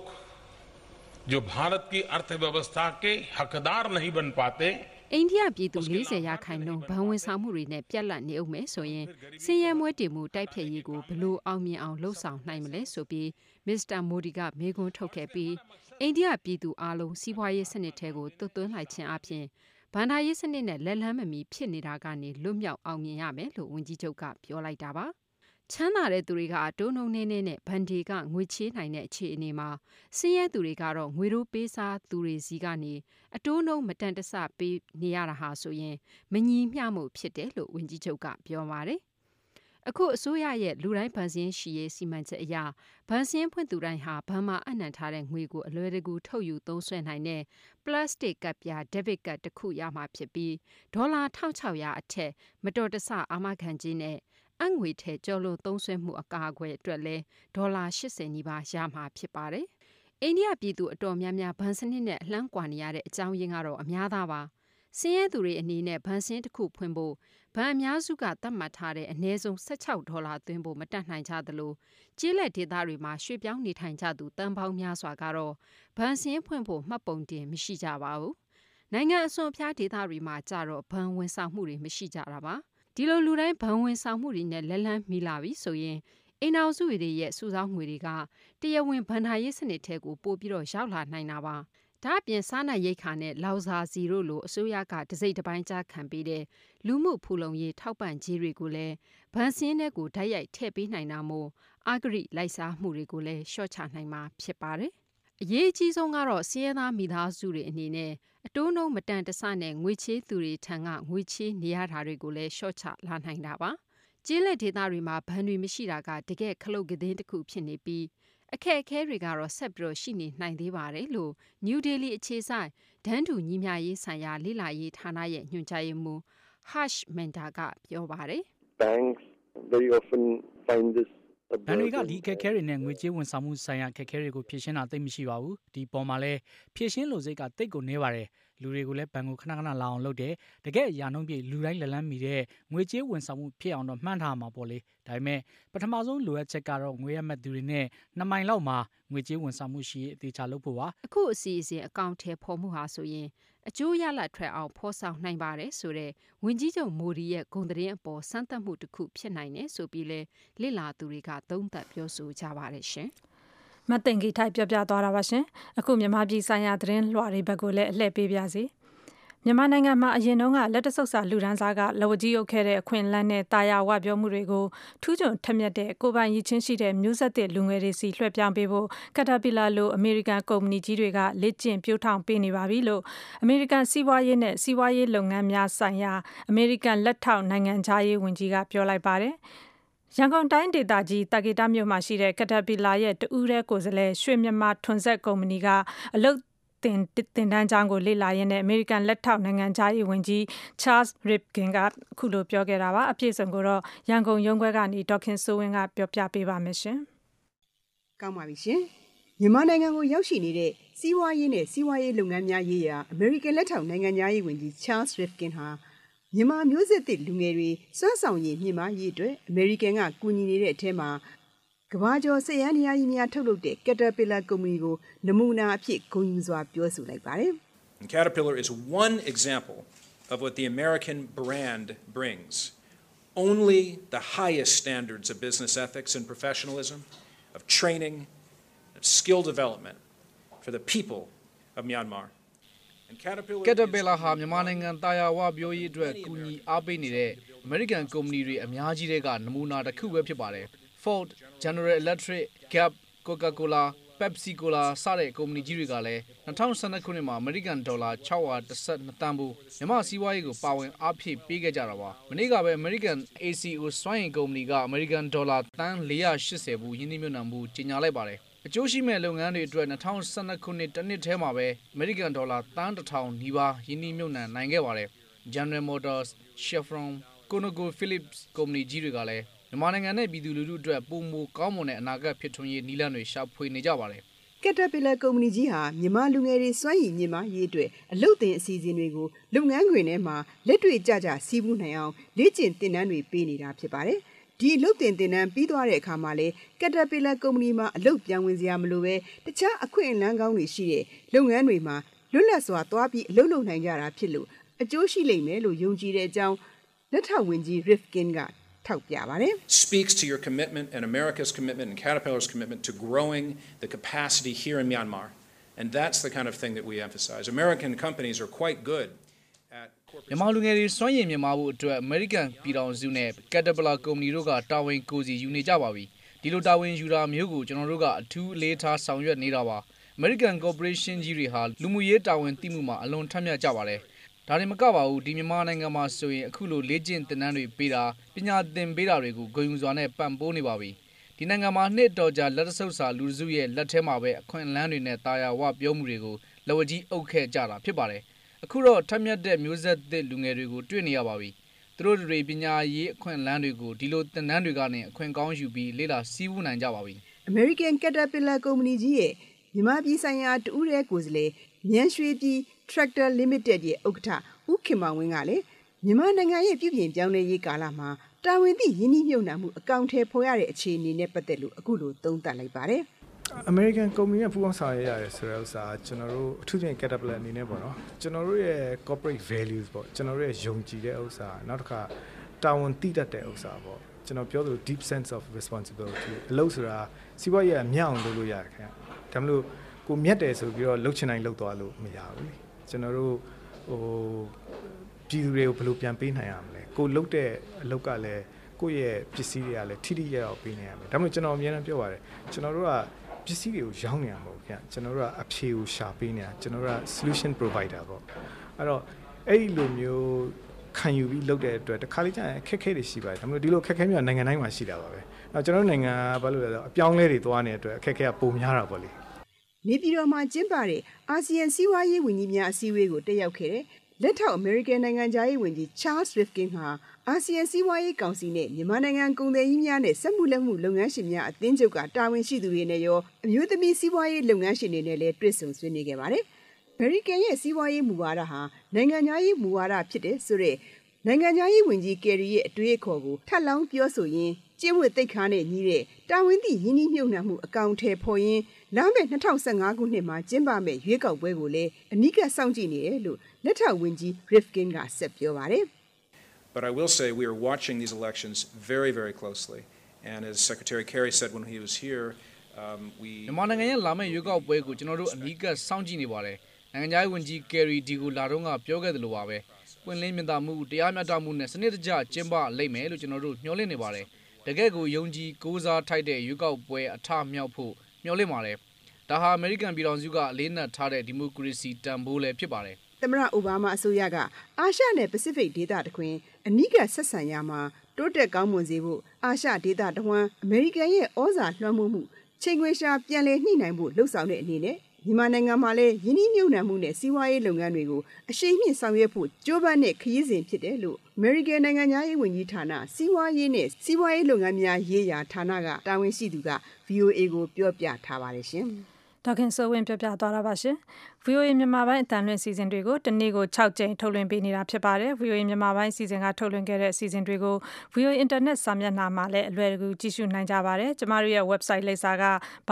जो भारत की अर्थव्यवस्था के हकदार नहीं बन पाते အိန္ဒိယပြည်သူ40ရာခိုင်နှုန်းဗန်ဝင်ဆောင်မှုတွေနဲ့ပြက်လက်နေအောင်မယ်ဆိုရင်စင်ရဲမွဲတည်မှုတိုက်ဖြတ်ရေးကိုဘလို့အောင်မြင်အောင်လှုပ်ဆောင်နိုင်မလဲဆိုပြီးမစ္စတာမိုဒီကမေးခွန်းထုတ်ခဲ့ပြီးအိန္ဒိယပြည်သူအလုံးစီးပွားရေးစနစ်ထဲကိုသွတ်သွင်းလိုက်ခြင်းအပြင်ဗန္ဒာရေးစနစ်နဲ့လက်လန်းမမီဖြစ်နေတာကနေလွတ်မြောက်အောင်မြင်ရမယ်လို့ဝန်ကြီးချုပ်ကပြောလိုက်တာပါချမ်းသာတဲ့သူတွေကအတိုးနှုန်းနေနဲ့ဗန်ဒီကငွေချေးနိုင်တဲ့အခြေအနေမှာဆင်းရဲသူတွေကတော့ငွေရိုးပေးစားသူတွေစီကနေအတိုးနှုန်းမတန်တဆပေးနေရတာဟာဆိုရင်မညီမျှမှုဖြစ်တယ်လို့ဝန်ကြီးချုပ်ကပြောပါတယ်။အခုအစိုးရရဲ့လူတိုင်းဗန်စင်းရှိရေးစီမံချက်အရဗန်စင်းဖွင့်သူတိုင်းဟာဘဏ်မှာအနှံထားတဲ့ငွေကိုအလွယ်တကူထုတ်ယူသုံးစွဲနိုင်တဲ့ပလတ်စတစ်ကပ်ပြား debit card တစ်ခုရမှာဖြစ်ပြီးဒေါ်လာ1600အထက်မတော်တဆအာမခံခြင်းနဲ့အငွေထဲကျော်လွန်သုံးစွဲမှုအကာအကွယ်အတွက်လဲဒေါ်လာ80နီးပါးရမှာဖြစ်ပါတယ်။အိန္ဒိယပြည်သူအတော်များများဗန်စနစ်နဲ့အလှမ်းကွာနေရတဲ့အကြောင်းရင်းကတော့အများသားပါ။စင်းရဲသူတွေအနေနဲ့ဗန်စင်းတစ်ခုဖွင့်ဖို့ဗန်အများစုကသတ်မှတ်ထားတဲ့အနည်းဆုံး$16သွင်းဖို့မတတ်နိုင်ကြသလိုကျေးလက်ဒေသတွေမှာရွှေ့ပြောင်းနေထိုင်ကြသူတန်းပေါင်းများစွာကတော့ဗန်စင်းဖွင့်ဖို့မှတ်ပုံတင်မရှိကြပါဘူး။နိုင်ငံအစွန်အဖျားဒေသတွေမှာကြတော့ဗန်ဝန်ဆောင်မှုတွေမရှိကြတာပါ။ဒီလိုလူတိုင်းဗန်ဝင်ဆောင်မှုတွေနဲ့လက်လန်းမိလာပြီဆိုရင်အိမ်အောင်စုတွေရဲ့စုဆောင်းငွေတွေကတရားဝင်ဗန္ဒာရေးစနစ်ထဲကိုပို့ပြီးတော့ရောက်လာနိုင်တာပါဒါအပြင်စားနပ်ရိက္ခာနဲ့လောက်စာစီတို့လိုအစိုးရကတစိမ့်တစ်ပိုင်းကြားခံပေးတဲ့လူမှုဖူလုံရေးထောက်ပံ့ကြေးတွေကိုလည်းဗန်စင်းထဲကိုဓာတ်ရိုက်ထည့်ပေးနိုင်တာမို့အာဂရိလိုက်စားမှုတွေကိုလည်းလျှော့ချနိုင်မှာဖြစ်ပါတယ်အရေးအကြီးဆုံးကတော့စီးရဲသားမိသားစုတွေအနေနဲ့အတိုးနှုန်းမတန်တဆနဲ့ငွေချေးသူတွေထံကငွေချေးနေရတာတွေကိုလည်းလျှော့ချလာနိုင်တာပါကျေးလက်ဒေသတွေမှာဘဏ်တွေမရှိတာကတကယ်ခလုတ်ကသင်းတစ်ခုဖြစ်နေပြီးအခက်အခဲတွေကတော့ဆက်ပြီးရှိနေနိုင်သေးပါတယ်လို့ New Delhi အခြေစိုက်ဒန်းတူညီမျှရေးဆိုင်ရာလေ့လာရေးဌာနရဲ့ညွှန်ကြားရေးမှူး Harsh Mehta ကပြောပါတယ် Banks very often find this ဘဏ်တွေကဒီအခက်အခဲတွေနဲ့ငွေကြေးဝန်ဆောင်မှုဆိုင်ရာအခက်အခဲတွေကိုဖြေရှင်းတာသိမရှိပါဘူးဒီပေါ်မှာလည်းဖြေရှင်းလို့စိတ်ကတိတ်ကိုနေပါတယ်လူတွေကိုလည်းဘဏ်ကိုခဏခဏလာအောင်လုပ်တယ်တကယ်ရာနှုန်းပြည့်လူတိုင်းလက်လန်းမီတဲ့ငွေကြေးဝန်ဆောင်မှုဖြစ်အောင်တော့မှန်းထားမှာပေါ့လေဒါပေမဲ့ပထမဆုံးလိုအပ်ချက်ကတော့ငွေရမဲ့သူတွေနဲ့2မိုင်လောက်မှာငွေကြေးဝန်ဆောင်မှုရှိအသေးချာလုပ်ဖို့ပါအခုအစီအစဉ်အကောင့်ထဲပေါ်မှုဟာဆိုရင်အကျိုးရလဒ်ထွက်အောင်ဖော်ဆောင်နိုင်ပါတယ်ဆိုတဲ့ဝန်ကြီးချုပ်မိုဒီရဲ့ဂုဏ်သတင်းအပေါ်စမ်းသပ်မှုတစ်ခုဖြစ်နိုင်တယ်ဆိုပြီးလဲလေ့လာသူတွေကသုံးသပ်ပြောဆိုကြပါတယ်ရှင်မတ်တင်ဂီထိုက်ပြပြသွားတာပါရှင်အခုမြန်မာပြည်ဆိုင်ရာသတင်းလွှာတွေဘက်ကိုလည်းအလှည့်ပေးပါစီမြန်မာနိုင်ငံမှာအရင်တုန်းကလက်တဆုပ်စာလူဒန်းစားကလဝကြီးရုပ်ခဲ့တဲ့အခွင့်အလမ်းနဲ့တာယာဝပြောမှုတွေကိုထူးချွန်ထက်မြက်တဲ့ကိုပိုင်ရည်ချင်းရှိတဲ့မျိုးဆက်သစ်လူငယ်တွေစီလွှဲပြောင်းပေးဖို့ကတာပီလာလိုအမေရိကန်ကုမ္ပဏီကြီးတွေကလေ့ကျင့်ပြိုးထောင်ပေးနေပါပြီလို့အမေရိကန်စီးပွားရေးနဲ့စီးပွားရေးလုပ်ငန်းများဆိုင်ရာအမေရိကန်လက်ထောက်နိုင်ငံခြားရေးဝန်ကြီးကပြောလိုက်ပါတယ်ရန်ကုန်တိုင်းဒေသကြီးတာဂီတာမြို့မှာရှိတဲ့ကတာပီလာရဲ့တဦးတဲ့ကိုယ်စားလှယ်ရွှေမြန်မာထွန်ဆက်ကုမ္ပဏီကအလုပ်တင်တန်းကြောင်းကိုလေ့လာရင်းနဲ့အမေရိကန်လက်ထောက်နိုင်ငံခြားရေးဝန်ကြီး Charles Ripken ကခုလိုပြောခဲ့တာပါအပြည့်စုံကိုတော့ရန်ကုန်ရုံးခွဲကနေဒေါက်ခင်စိုးဝင်းကပြောပြပေးပါမယ်ရှင်ကောင်းပါပြီရှင်မြန်မာနိုင်ငံကိုရောက်ရှိနေတဲ့စီးပွားရေးနဲ့စီးပွားရေးလုပ်ငန်းများရေးရာအမေရိကန်လက်ထောက်နိုင်ငံသားရေးဝန်ကြီး Charles Rifkin ဟာမြန်မာမျိုးဆက်သစ်လူငယ်တွေစွမ်းဆောင်ရည်မြင့်မားရေးအတွက်အမေရိကန်ကကူညီနေတဲ့အထက်မှာကမ္ဘာကျော်စက်ယန္တရားကြီးများထုတ်လုပ်တဲ့ Caterpillar ကုမ္ပဏီကိုနမူနာအဖြစ်ဂုဏ်ယူစွာပြောဆိုလိုက်ပါတယ်။ Caterpillar is one example of what the American brand brings. Only the highest standards of business ethics and professionalism, of training, of skill development for the people of Myanmar. Caterpillar ဟာမြန်မာနိုင်ငံတာယာဝပြောရေးအတွက်ကူညီအားပေးနေတဲ့အမေရိကန်ကုမ္ပဏီတွေအများကြီးတွေကနမူနာတစ်ခုပဲဖြစ်ပါတယ်။ Ford, General Electric, Gap, Coca-Cola, Pepsi-Cola စတဲ့ကုမ္ပဏီကြီးတွေကလည်း2012ခုနှစ်မှာအမေရိကန်ဒေါ်လာ612တန်ဖိုးမြန်မာစီးပွားရေးကိုပါဝင်အားဖြည့်ပေးခဲ့ကြတာပါ။မနေ့ကပဲအမေရိကန် ACO စွမ်းအင်ကုမ္ပဏီကအမေရိကန်ဒေါ်လာတန်480ဘူးယင်းနှိမ့်မြုံမှုကြေညာလိုက်ပါတယ်။အကျိုးရှိမဲ့လုပ်ငန်းတွေအတွက်2012ခုနှစ်တစ်နှစ်ထဲမှာပဲအမေရိကန်ဒေါ်လာတန်1000နီးပါးယင်းနှိမ့်မြုံနိုင်ခဲ့ပါတယ်။ General Motors, Chevron, ConocoPhillips ကုမ္ပဏီကြီးတွေကလည်းမြန်မာနိုင်ငံနဲ့ပြည်သူလူထုအတွက်ပုံမကောင်းမွန်တဲ့အနာဂတ်ဖြစ်ထွန်းရေးနည်းလမ်းတွေရှာဖွေနေကြပါတယ်။ Caterpillar ကုမ္ပဏီကြီးဟာမြန်မာလူငယ်တွေစွမ်းရည်မြင့်မားရေးအတွက်အလုပ်သင်အစီအစဉ်တွေကိုလုပ်ငန်းခွင်ထဲမှာလက်တွေ့ကျကျစီးပူးနိုင်အောင်လေ့ကျင့်သင်တန်းတွေပေးနေတာဖြစ်ပါတယ်။ဒီအလုပ်သင်တန်းပြီးသွားတဲ့အခါမှာလည်း Caterpillar ကုမ္ပဏီမှာအလုပ်ပြန်ဝင်စရာမလိုပဲတခြားအခွင့်အလမ်းကောင်းတွေရှိတဲ့လုပ်ငန်းတွေမှာလွတ်လပ်စွာသွားပြီးအလုပ်လုပ်နိုင်ကြတာဖြစ်လို့အကျိုးရှိလိမ့်မယ်လို့ယုံကြည်တဲ့အကြောင်းလက်ထောက်ဝန်ကြီး Rifkin ကထောက်ပြပါတယ် speaks to your commitment and America's commitment and Caterpillar's commitment to growing the capacity here in Myanmar. And that's the kind of thing that we emphasize. American companies are quite good at မြန်မာလူငယ်တွေစွမ်းရည်မြင့်မားဖို့အတွက် American ပြည်ထောင်စုနဲ့ Caterpillar ကုမ္ပဏီတို့ကတာဝန်ကိုယ်စီယူနေကြပါပြီ။ဒီလိုတာဝန်ယူတာမျိုးကိုကျွန်တော်တို့ကအထူးအလေးထားဆောင်ရွက်နေတာပါ။ American Corporation ကြီးတွေဟာလူမှုရေးတာဝန်သိမှုမှာအလွန်ထက်မြက်ကြပါတယ်။ဒါတွေမကပါဘူးဒီမြန်မာနိုင်ငံမှာဆိုရင်အခုလိုလေ့ကျင့်သင်တန်းတွေပေးတာပညာသင်ပေးတာတွေကိုဂုဏ်ယူစွာနဲ့ပံ့ပိုးနေပါပြီဒီနိုင်ငံမှာနှစ်တော်ကြာလက်ဆုပ်စာလူစုရဲ့လက်ထဲမှာပဲအခွင့်အလမ်းတွေနဲ့တာယာဝပြောမှုတွေကိုလက်ဝါးကြီးအုပ်ခဲ့ကြတာဖြစ်ပါတယ်အခုတော့ထက်မြက်တဲ့မျိုးဆက်သစ်လူငယ်တွေကိုတွေ့နေရပါပြီသူတို့တွေပညာရေးအခွင့်အလမ်းတွေကိုဒီလိုသင်တန်းတွေကနေအခွင့်ကောင်းယူပြီးလေ့လာစီးပူးနိုင်ကြပါပြီ American Caterpillar ကုမ္ပဏီကြီးရဲ့မြန်မာပြည်ဆိုင်ရာတူးရဲကိုယ်စားလှယ်မြန်ရွှေပြည် Tractor Limited ရဲ့ဥက္ကဋ္ဌဦးခင်မောင်ဝင်းကလည်းမြန်မာနိုင်ငံရဲ့ပြည်ပြင်ပြောင်းလဲရေးကာလမှာတာဝန်သိရင်းနှီးမြှုပ်နှံမှုအကောင့်ထဲပေါ်ရတဲ့အခြေအနေနဲ့ပတ်သက်လို့အခုလိုသုံးသပ်လိုက်ပါတယ် American ကုမ္ပဏီနဲ့ပူးပေါင်းဆောင်ရွက်ရတယ်ဆိုတဲ့ဥစ္စာကျွန်တော်တို့အထူးသဖြင့် Caterpillar အနေနဲ့ပေါ့နော်ကျွန်တော်တို့ရဲ့ corporate values ပေါ့ကျွန်တော်တို့ရဲ့ယုံကြည်တဲ့ဥစ္စာနောက်တစ်ခါတာဝန်သိတတ်တဲ့ဥစ္စာပေါ့ကျွန်တော်ပြောသလို deep sense of responsibility အလုပ်ဆိုတာစီးပွားရေးကမြောက်အောင်လုပ်လို့ရတယ်ခင်ဗျဒါမှမဟုတ်ကိုမြတ်တယ်ဆိုပြီးတော့လှုပ်ချင်တိုင်းလှုပ်သွားလို့မရဘူးလေကျွန်တော်တို့ပြည်သူတွေကိုဘယ်လိုပြန်ပေးနိုင်ရမလဲကိုလှုပ်တဲ့အလုပ်ကလည်းကိုယ့်ရဲ့ပစ္စည်းတွေကလည်းထိထိရောက်ရောက်ပေးနေရမယ်ဒါမှမဟုတ်ကျွန်တော်အများအားပြောပါတယ်ကျွန်တော်တို့ကပစ္စည်းတွေကိုရောင်းနေရမှာပေါ့ခင်ဗျကျွန်တော်တို့ကအဖြေကိုရှာပေးနေတာကျွန်တော်တို့က solution provider ပေါ့အဲ့တော့အဲ့ဒီလိုမျိုးခံယူပြီးလုပ်တဲ့အတွက်တစ်ခါလေကြာရင်ခက်ခဲတွေရှိပါတယ်ဒါမှမဟုတ်ဒီလိုခက်ခဲမျိုးနိုင်ငံတိုင်းမှာရှိတာပါပဲအဲ့ကျွန်တော်တို့နိုင်ငံကဘာလို့လဲဆိုတော့အပြောင်းလဲတွေသွားနေတဲ့အတွက်အခက်ခဲကပုံများတာပေါ့လေနေပြည်တော်မှာကျင်းပတဲ့အာဆီယံစီးပွားရေးဝန်ကြီးများအစည်းအဝေးကိုတက်ရောက်ခဲ့တဲ့လက်ထောက်အမေရိကန်နိုင်ငံသားရေးဝန်ကြီး Charles Rifkin ဟာအာဆီယံစီးပွားရေးကောင်စီနဲ့မြန်မာနိုင်ငံကုန်သည်ကြီးများနဲ့စက်မှုလက်မှုလုပ်ငန်းရှင်များအသင်းချုပ်ကတာဝန်ရှိသူတွေနဲ့ရောအမျိုးသမီးစီးပွားရေးလုပ်ငန်းရှင်တွေနဲ့လည်းတွေ့ဆုံဆွေးနွေးခဲ့ပါတယ်။အမေရိကန်ရဲ့စီးပွားရေးမူဝါဒဟာနိုင်ငံသားရေးမူဝါဒဖြစ်တဲ့ဆိုတဲ့နိုင်ငံသားရေးဝန်ကြီးကယ်ရီရဲ့အတွေ့အခေါ်ကိုထပ်လောင်းပြောဆိုရင်းကျင့်ဝတ်သိက္ခာနဲ့ညီတဲ့တာဝန်သိရင်းနှီးမြှုပ်နှံမှုအကောင့်ထဲပေါ်ရင်းလာမယ့်2015ခုနှစ်မှာကျင်းပမယ့်ရွေးကောက်ပွဲကိုလည်းအနီးကပ်စောင့်ကြည့်နေတယ်လို့လက်ထောက်ဝန်ကြီး Rifkin ကဆက်ပြောပါတယ် But I will say we are watching these elections very, very closely. And as Secretary Kerry said when he was here, we မြန်မာနိုင်ငံရဲ့လာမယ့်ရွေးကောက်ပွဲကိုကျွန်တော်တို့အနီးကပ်စောင့်ကြည့်နေပါတယ်။နိုင်ငံသားဝန်ကြီး Kerry ဒီကိုလာတော့ကပြောခဲ့တယ်လို့ပါပဲ။ပွင့်လင်းမြင်သာမှုတရားမျှတမှုနဲ့စနစ်တကျကျင်းပလိမ့်မယ်လို့ကျွန်တော်တို့မျှော်လင့်နေပါတယ်။တကယ်ကိုယုံကြည်ကိုးစားထိုက်တဲ့ရွေးကောက်ပွဲအထမြောက်ဖို့မျှော်လင့်ပါတယ်။ဒါဟာအမေရိကန်ပြည်ထောင်စုကအလေးနက်ထားတဲ့ဒီမိုကရေစီတန်ဖိုးလည်းဖြစ်ပါတယ်။သမ္မတအိုဘားမားအစိုးရကအာရှနဲ့ပစိဖိတ်ဒေသတခွင်အနီးကပ်ဆက်ဆံရမှာတိုးတက်ကောင်းမွန်စေဖို့အာရှဒေသတဝမ်းအမေရိကန်ရဲ့ဩဇာလွှမ်းမိုးမှုချိန်ခွင်ရှာပြန်လည်ညှိနှိုင်းဖို့လှုံ့ဆော်တဲ့အနေနဲ့မြန်မာနိုင်ငံမှာလည်းယင်းနှိမ့်မြုပ်နှံမှုနဲ့စီးပွားရေးလုပ်ငန်းတွေကိုအရှိန်မြင့်ဆောင်ရွက်ဖို့ကြိုးပမ်းတဲ့ခရီးစဉ်ဖြစ်တယ်လို့အမေရိကန်နိုင်ငံသားရေးဝန်ကြီးဌာနစီးပွားရေးနဲ့စီးပွားရေးလုပ်ငန်းများရေးရာဌာနကတာဝန်ရှိသူက VOA ကိုပြောပြထားပါတယ်ရှင်ဒေါခင်စိုးဝင်းပြပြသွားတာပါရှင် VOA မြန်မာပိုင်းအတန်လွှင့်စီစဉ်တွေကိုတနေ့ကို6ကြိမ်ထုတ်လွှင့်ပေးနေတာဖြစ်ပါတယ် VOA မြန်မာပိုင်းစီစဉ်ကထုတ်လွှင့်ခဲ့တဲ့စီစဉ်တွေကို VOA Internet စာမျက်နှာမှာလည်းအလွယ်တကူကြည့်ရှုနိုင်ကြပါတယ်ကျမတို့ရဲ့ website လိပ်စာက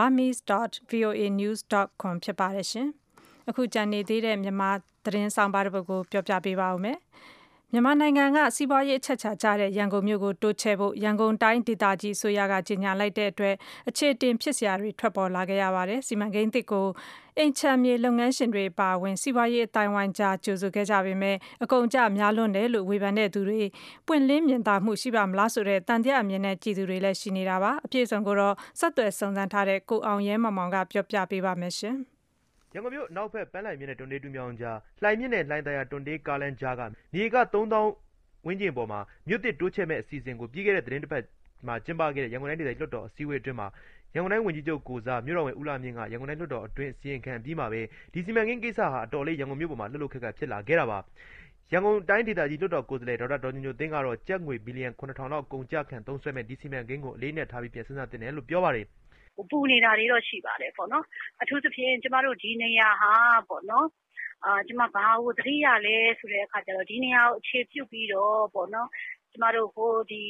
burmese.voanews.com ဖြစ်ပါတယ်ရှင်အခုကြံနေသေးတဲ့မြန်မာသတင်းဆောင်ပါတစ်ပုဒ်ကိုပြောပြပေးပါဦးမယ်မြန်မာနိုင်ငံကစီးပွားရေးအချက်ချာကျတဲ့ရန်ကုန်မြို့ကိုတိုးချဲ့ဖို့ရန်ကုန်တိုင်းဒေသကြီးဆိုရကကြေညာလိုက်တဲ့အတွက်အခြေတင်ဖြစ်စရာတွေထွက်ပေါ်လာခဲ့ရပါတယ်စီမံကိန်းသစ်ကိုအိမ်ချမ်းမြေလုပ်ငန်းရှင်တွေပါဝင်စီးပွားရေးအတိုင်းဝိုင်းကြားကြိုဆိုခဲ့ကြပေမဲ့အကုန်ကြများလွန်းတယ်လို့ဝေဖန်တဲ့သူတွေပွင့်လင်းမြင်သာမှုရှိပါမလားဆိုတဲ့တန်တရားအမြင်နဲ့ကြည်သူတွေလည်းရှိနေတာပါအပြည့်အစုံကိုတော့ဆက်သွယ်စုံစမ်းထားတဲ့ကိုအောင်ရဲမောင်မောင်ကပြောပြပေးပါမယ်ရှင်ရန်ကုန်မြို့နောက်ဘက်ပန်းလှိုင်မြစ်နဲ့တွန်တေးတူမြောင်ကြားလှိုင်မြစ်နဲ့လှိုင်သာယာတွန်တေးကားလမ်းကြားကမြေက3000ဝင်းကျင်ပေါ်မှာမြို့သစ်တိုးချဲ့မဲ့အစီအစဉ်ကိုပြီးခဲ့တဲ့သတင်းတစ်ပတ်မှာကျင်းပခဲ့တဲ့ရန်ကုန်တိုင်းဒေသကြီးလွှတ်တော်အစည်းအဝေးအတွင်းမှာရန်ကုန်တိုင်းဝန်ကြီးချုပ်ကိုစားမြို့တော်ဝင်ဦးလာမြင့်ကရန်ကုန်တိုင်းလွှတ်တော်အတွင်းစီရင်ခံပြီးမှာပဲဒီစီမံကိန်းကိစ္စဟာအတော်လေးရန်ကုန်မြို့ပေါ်မှာလှုပ်လှုပ်ခက်ခက်ဖြစ်လာခဲ့တာပါရန်ကုန်တိုင်းဒေသကြီးလွှတ်တော်ကိုယ်စားလှယ်ဒေါက်တာဒေါ်ညိုညိုသိန်းကတော့ကျပ်ငွေဘီလီယံ9000လောက်ကုန်ကျခံသုံးစွဲမဲ့ဒီစီမံကိန်းကိုအလေးနဲ့ထားပြီးပြန်စဉ်းစားသင့်တယ်လို့ပြောပါတယ်ပူနေတာတွေတော့ရှိပါတယ်ပေါ့နော်အထူးသဖြင့်ကျမတို့ဒီနေရာဟာပေါ့နော်ကျမဘာကိုသတိရလဲဆိုတဲ့အခါကျတော့ဒီနေရာကိုအခြေပြုပြီးတော့ပေါ့နော်ကျမတို့ဟိုဒီ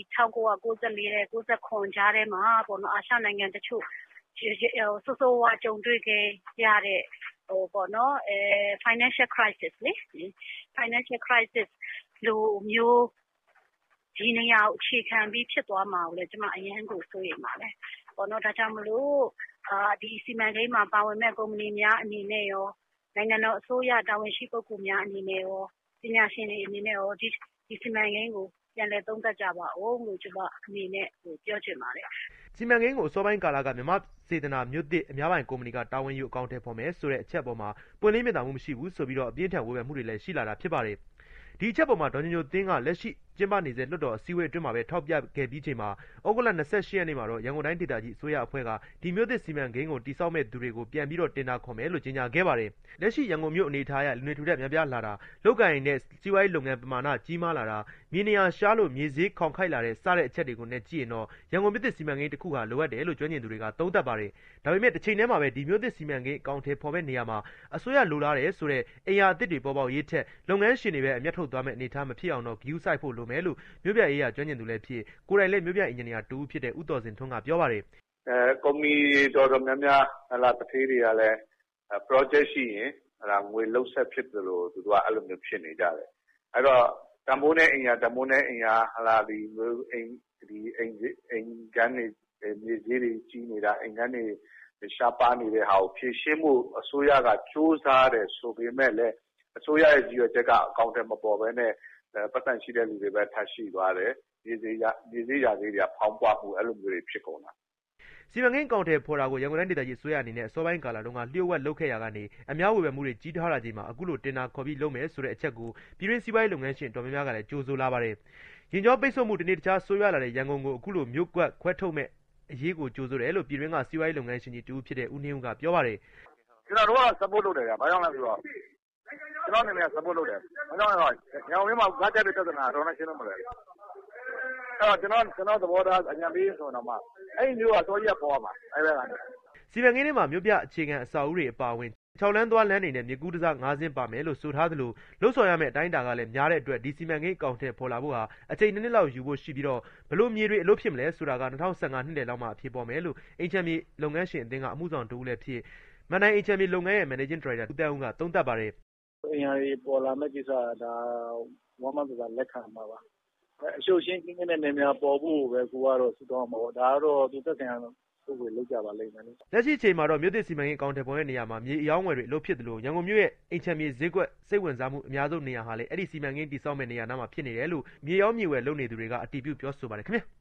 1994နဲ့99ကြားထဲမှာပေါ့နော်အာရှနိုင်ငံတချို့ဆိုးဆိုးဝါးကြုံတွေ့ခဲ့ရတဲ့ဟိုပေါ့နော်financial crisis လေ financial crisis လိုမျိုးဒီနေရာကိုအခြေခံပြီးဖြစ်သွားမှာကိုလည်းကျမအရင်ကစိုးရိမ်ပါတယ်ပေါ့နော်ဒါကြောင့်မလို့ဒီစီမံကိန်းမှာပါဝင်မဲ့ကုမ္ပဏီများအနေနဲ့ရောနိုင်ငံတော်အစိုးရတာဝန်ရှိပုဂ္ဂိုလ်များအနေနဲ့ရောပညာရှင်တွေအနေနဲ့ရောဒီစီမံကိန်းကိုပြန်လည်သုံးသပ်ကြပါဦးလို့ကျွန်တော်အနေနဲ့ပြောချင်ပါတယ်စီမံကိန်းကိုအစောပိုင်းကာလကမြန်မာစေတနာမြို့သစ်အများပိုင်းကုမ္ပဏီကတာဝန်ယူအကောင့်ထဲပေါ်မယ်ဆိုတဲ့အချက်ပေါ်မှာပွင့်လင်းမြင်သာမှုမရှိဘူးဆိုပြီးတော့အပြင်းထန်ဝေဖန်မှုတွေလည်းရှိလာတာဖြစ်ပါတယ်ဒီအချက်ပေါ်မှာဒေါ်ညိုညိုသိန်းကလက်ရှိကျင်းပနေတဲ့လွှတ်တော်အစည်းအဝေးအတွင်းမှာပဲထောက်ပြခဲ့ပြီးချိန်မှာဩဂုတ်လ28ရက်နေ့မှာတော့ရန်ကုန်တိုင်းဒေသကြီးအစိုးရအဖွဲ့ကဒီမြို့သစ်စီမံကိန်းကိုတိစောက်မဲ့သူတွေကိုပြန်ပြီးတော့တင်တာခေါ်မယ်လို့ကြေညာခဲ့ပါတယ်။လက်ရှိရန်ကုန်မြို့အနေထားရလူနေထူထပ်များပြားလာတာလောက်ကိုင်းနဲ့စီးပွားရေးလုပ်ငန်းပမာဏကြီးမားလာတာမြေနေရာရှားလို့မြေဈေးခေါင်ခိုက်လာတဲ့စတဲ့အချက်တွေကိုနဲ့ကြည့်ရင်တော့ရန်ကုန်မြို့သစ်စီမံကိန်းတစ်ခုဟာလိုအပ်တယ်လို့ကျွမ်းကျင်သူတွေကသုံးသပ်ပါတယ်။ဒါပေမဲ့တစ်ချိန်တည်းမှာပဲဒီမြို့သစ်စီမံကိန်းအကောင့်ထဲပေါ်မဲ့နေရာမှာအစိုးရလိုလားတယ်ဆိုတဲ့အရာအသစ်တွေပေါ်ပေါက်ရေးထက်လုပ်ငန်းရှင်တွေပဲအမျက်ထုတ်သွားမဲ့အနေအထားမဖြစ်အောင်တော့ဂရုစိုက်ဖို့လိုမယ်လို့မြို့ပြရေးရာကျွမ်းကျင်သူလည်းဖြစ်ကိုယ်တိုင်လည်းမြို့ပြအင်ဂျင်နီယာတူဖြစ်တဲ့ဦးတော်စင်ထွန်းကပြောပါတယ်ကုမ္ပဏီတော်တော်များများတထေးတွေကလည်း project ရှိရင်ငွေလှုပ်ဆက်ဖြစ်သလိုသူတို့ကအဲ့လိုမျိုးဖြစ်နေကြတယ်အဲ့တော့တမိုးနဲ့အင်ယာဒီအိမ်ကန်နေမြေကြီးတွေကြီးနေတာအိမ်ကန်နေရှားပါနေတဲ့ဟာကိုဖြည့်ရှင်းမှုအစိုးရကစူးစမ်းတယ်ဆိုပေမဲ့လည်းအစိုးရရဲ့ကြီးရွက်ချက်ကအကောင့်ထဲမပေါ်ဘဲနဲ့ပတ်သက်ရှိတဲ့လူတွေပဲထားရှိသွားတယ်မြေစည်းရာတွေကဖောင်းပွားမှုအဲ့လိုမျိုးတွေဖြစ်ကုန်တာစီမံကိန်းအကောင့်ထဲပေါ်တာကိုရန်ကုန်တိုင်းဒေသကြီးအစိုးရအနေနဲ့အစောပိုင်းကာလတုန်းကလျှို့ဝှက်လုပ်ခဲ့ရကနေအများဝေဖန်မှုတွေကြီးထွားလာချိန်မှာအခုလိုတင်တာခေါ်ပြီးလုပ်မယ်ဆိုတဲ့အချက်ကိုပြည်တွင်းစီးပွားရေးလုပ်ငန်းရှင်တော်များများကလည်းကြိုဆိုလာပါတယ်။ရင်ကျော်ပိတ်ဆို့မှုတနေ့တခြားဆိုးရွားလာတဲ့ရန်ကုန်ကိုအခုလိုမြို့ကွက်ခွဲထုတ်မဲ့အရေးကိုကြိုဆိုတယ်လို့ပြည်တွင်းကစီးပွားရေးလုပ်ငန်းရှင်ကြီးတူဖြစ်တဲ့ဦးနှင်းဦးကပြောပါတယ်။ကျွန်တော်တို့က support လုပ်တယ်ဗျာ။ဘာကြောင့်လဲဆိုတော့ကျွန်တော်အနေနဲ့ support လုပ်တယ်။ဘာကြောင့်လဲဆိုတော့ညောင်ရင်းမှာငါတက်တဲ့ပြဿနာတော့ရှင်းလို့မလဲ။အဲ့တော့ကျွန်တော်သဘောထားအញ្ញံပေးဆိုတော့မှအဲ့ဒီမျိုးကတော်ကြီးပေါ်မှာအဲ့ဒါကနေစီမံကိန်းထဲမှာမြို့ပြအခြေခံအဆောက်အဦတွေအပါအဝင်6လမ်းသွားလမ်းတွေနဲ့မြေကူးတစား9စင်းပါမယ်လို့ဆိုထားသလိုလှုပ်ဆောင်ရမယ့်အတိုင်းအတာကလည်းများတဲ့အတွက်ဒီစီမံကိန်းအကောင့်ထဲပေါ်လာဖို့ဟာအချိန်2နှစ်လောက်ယူဖို့ရှိပြီးတော့ဘလို့မြေတွေအလို့ဖြစ်မလဲဆိုတာက2015နှစ်လယ်လောက်မှအဖြစ်ပေါ်မယ်လို့အင်ချမ်မြေလုပ်ငန်းရှင်အသင်းကအမှုဆောင်တူလည်းဖြစ်မန်နိုင်အင်ချမ်မြေလုပ်ငန်းရဲ့ managing director ဦးတန်းဦးကသုံးသပ်ပါတယ်အင်အားကြီးပေါ်လာမဲ့ကိစ္စဒါဝမ်းမသာလက်ခံပါပါအရှုပ်ရှင်းကင်းတဲ့နေများပေါ်ဖို့ပဲကိုကတော့စူတောင်းမှာပေါ့ဒါကတော့ဒီသက်ဆိုင်ရာပုဂ္ဂိုလ်လောက်ကြပါလိမ့်မယ်လက်ရှိအချိန်မှာတော့မြို့သစ်စီမံကိန်းအကောင့်ထဲပေါ်တဲ့နေရာမှာမြေအယောင်းဝယ်တွေအလုပ်ဖြစ်တယ်လို့ရန်ကုန်မြို့ရဲ့အင်ချမ်မြေဈေးကွက်စိတ်ဝင်စားမှုအများဆုံးနေရာဟာလေအဲ့ဒီစီမံကိန်းတည်ဆောက်မဲ့နေရာနားမှာဖြစ်နေတယ်လို့မြေရောင်းမြေဝယ်လုပ်နေသူတွေကအတည်ပြုပြောဆိုပါတယ်ခင်ဗျာ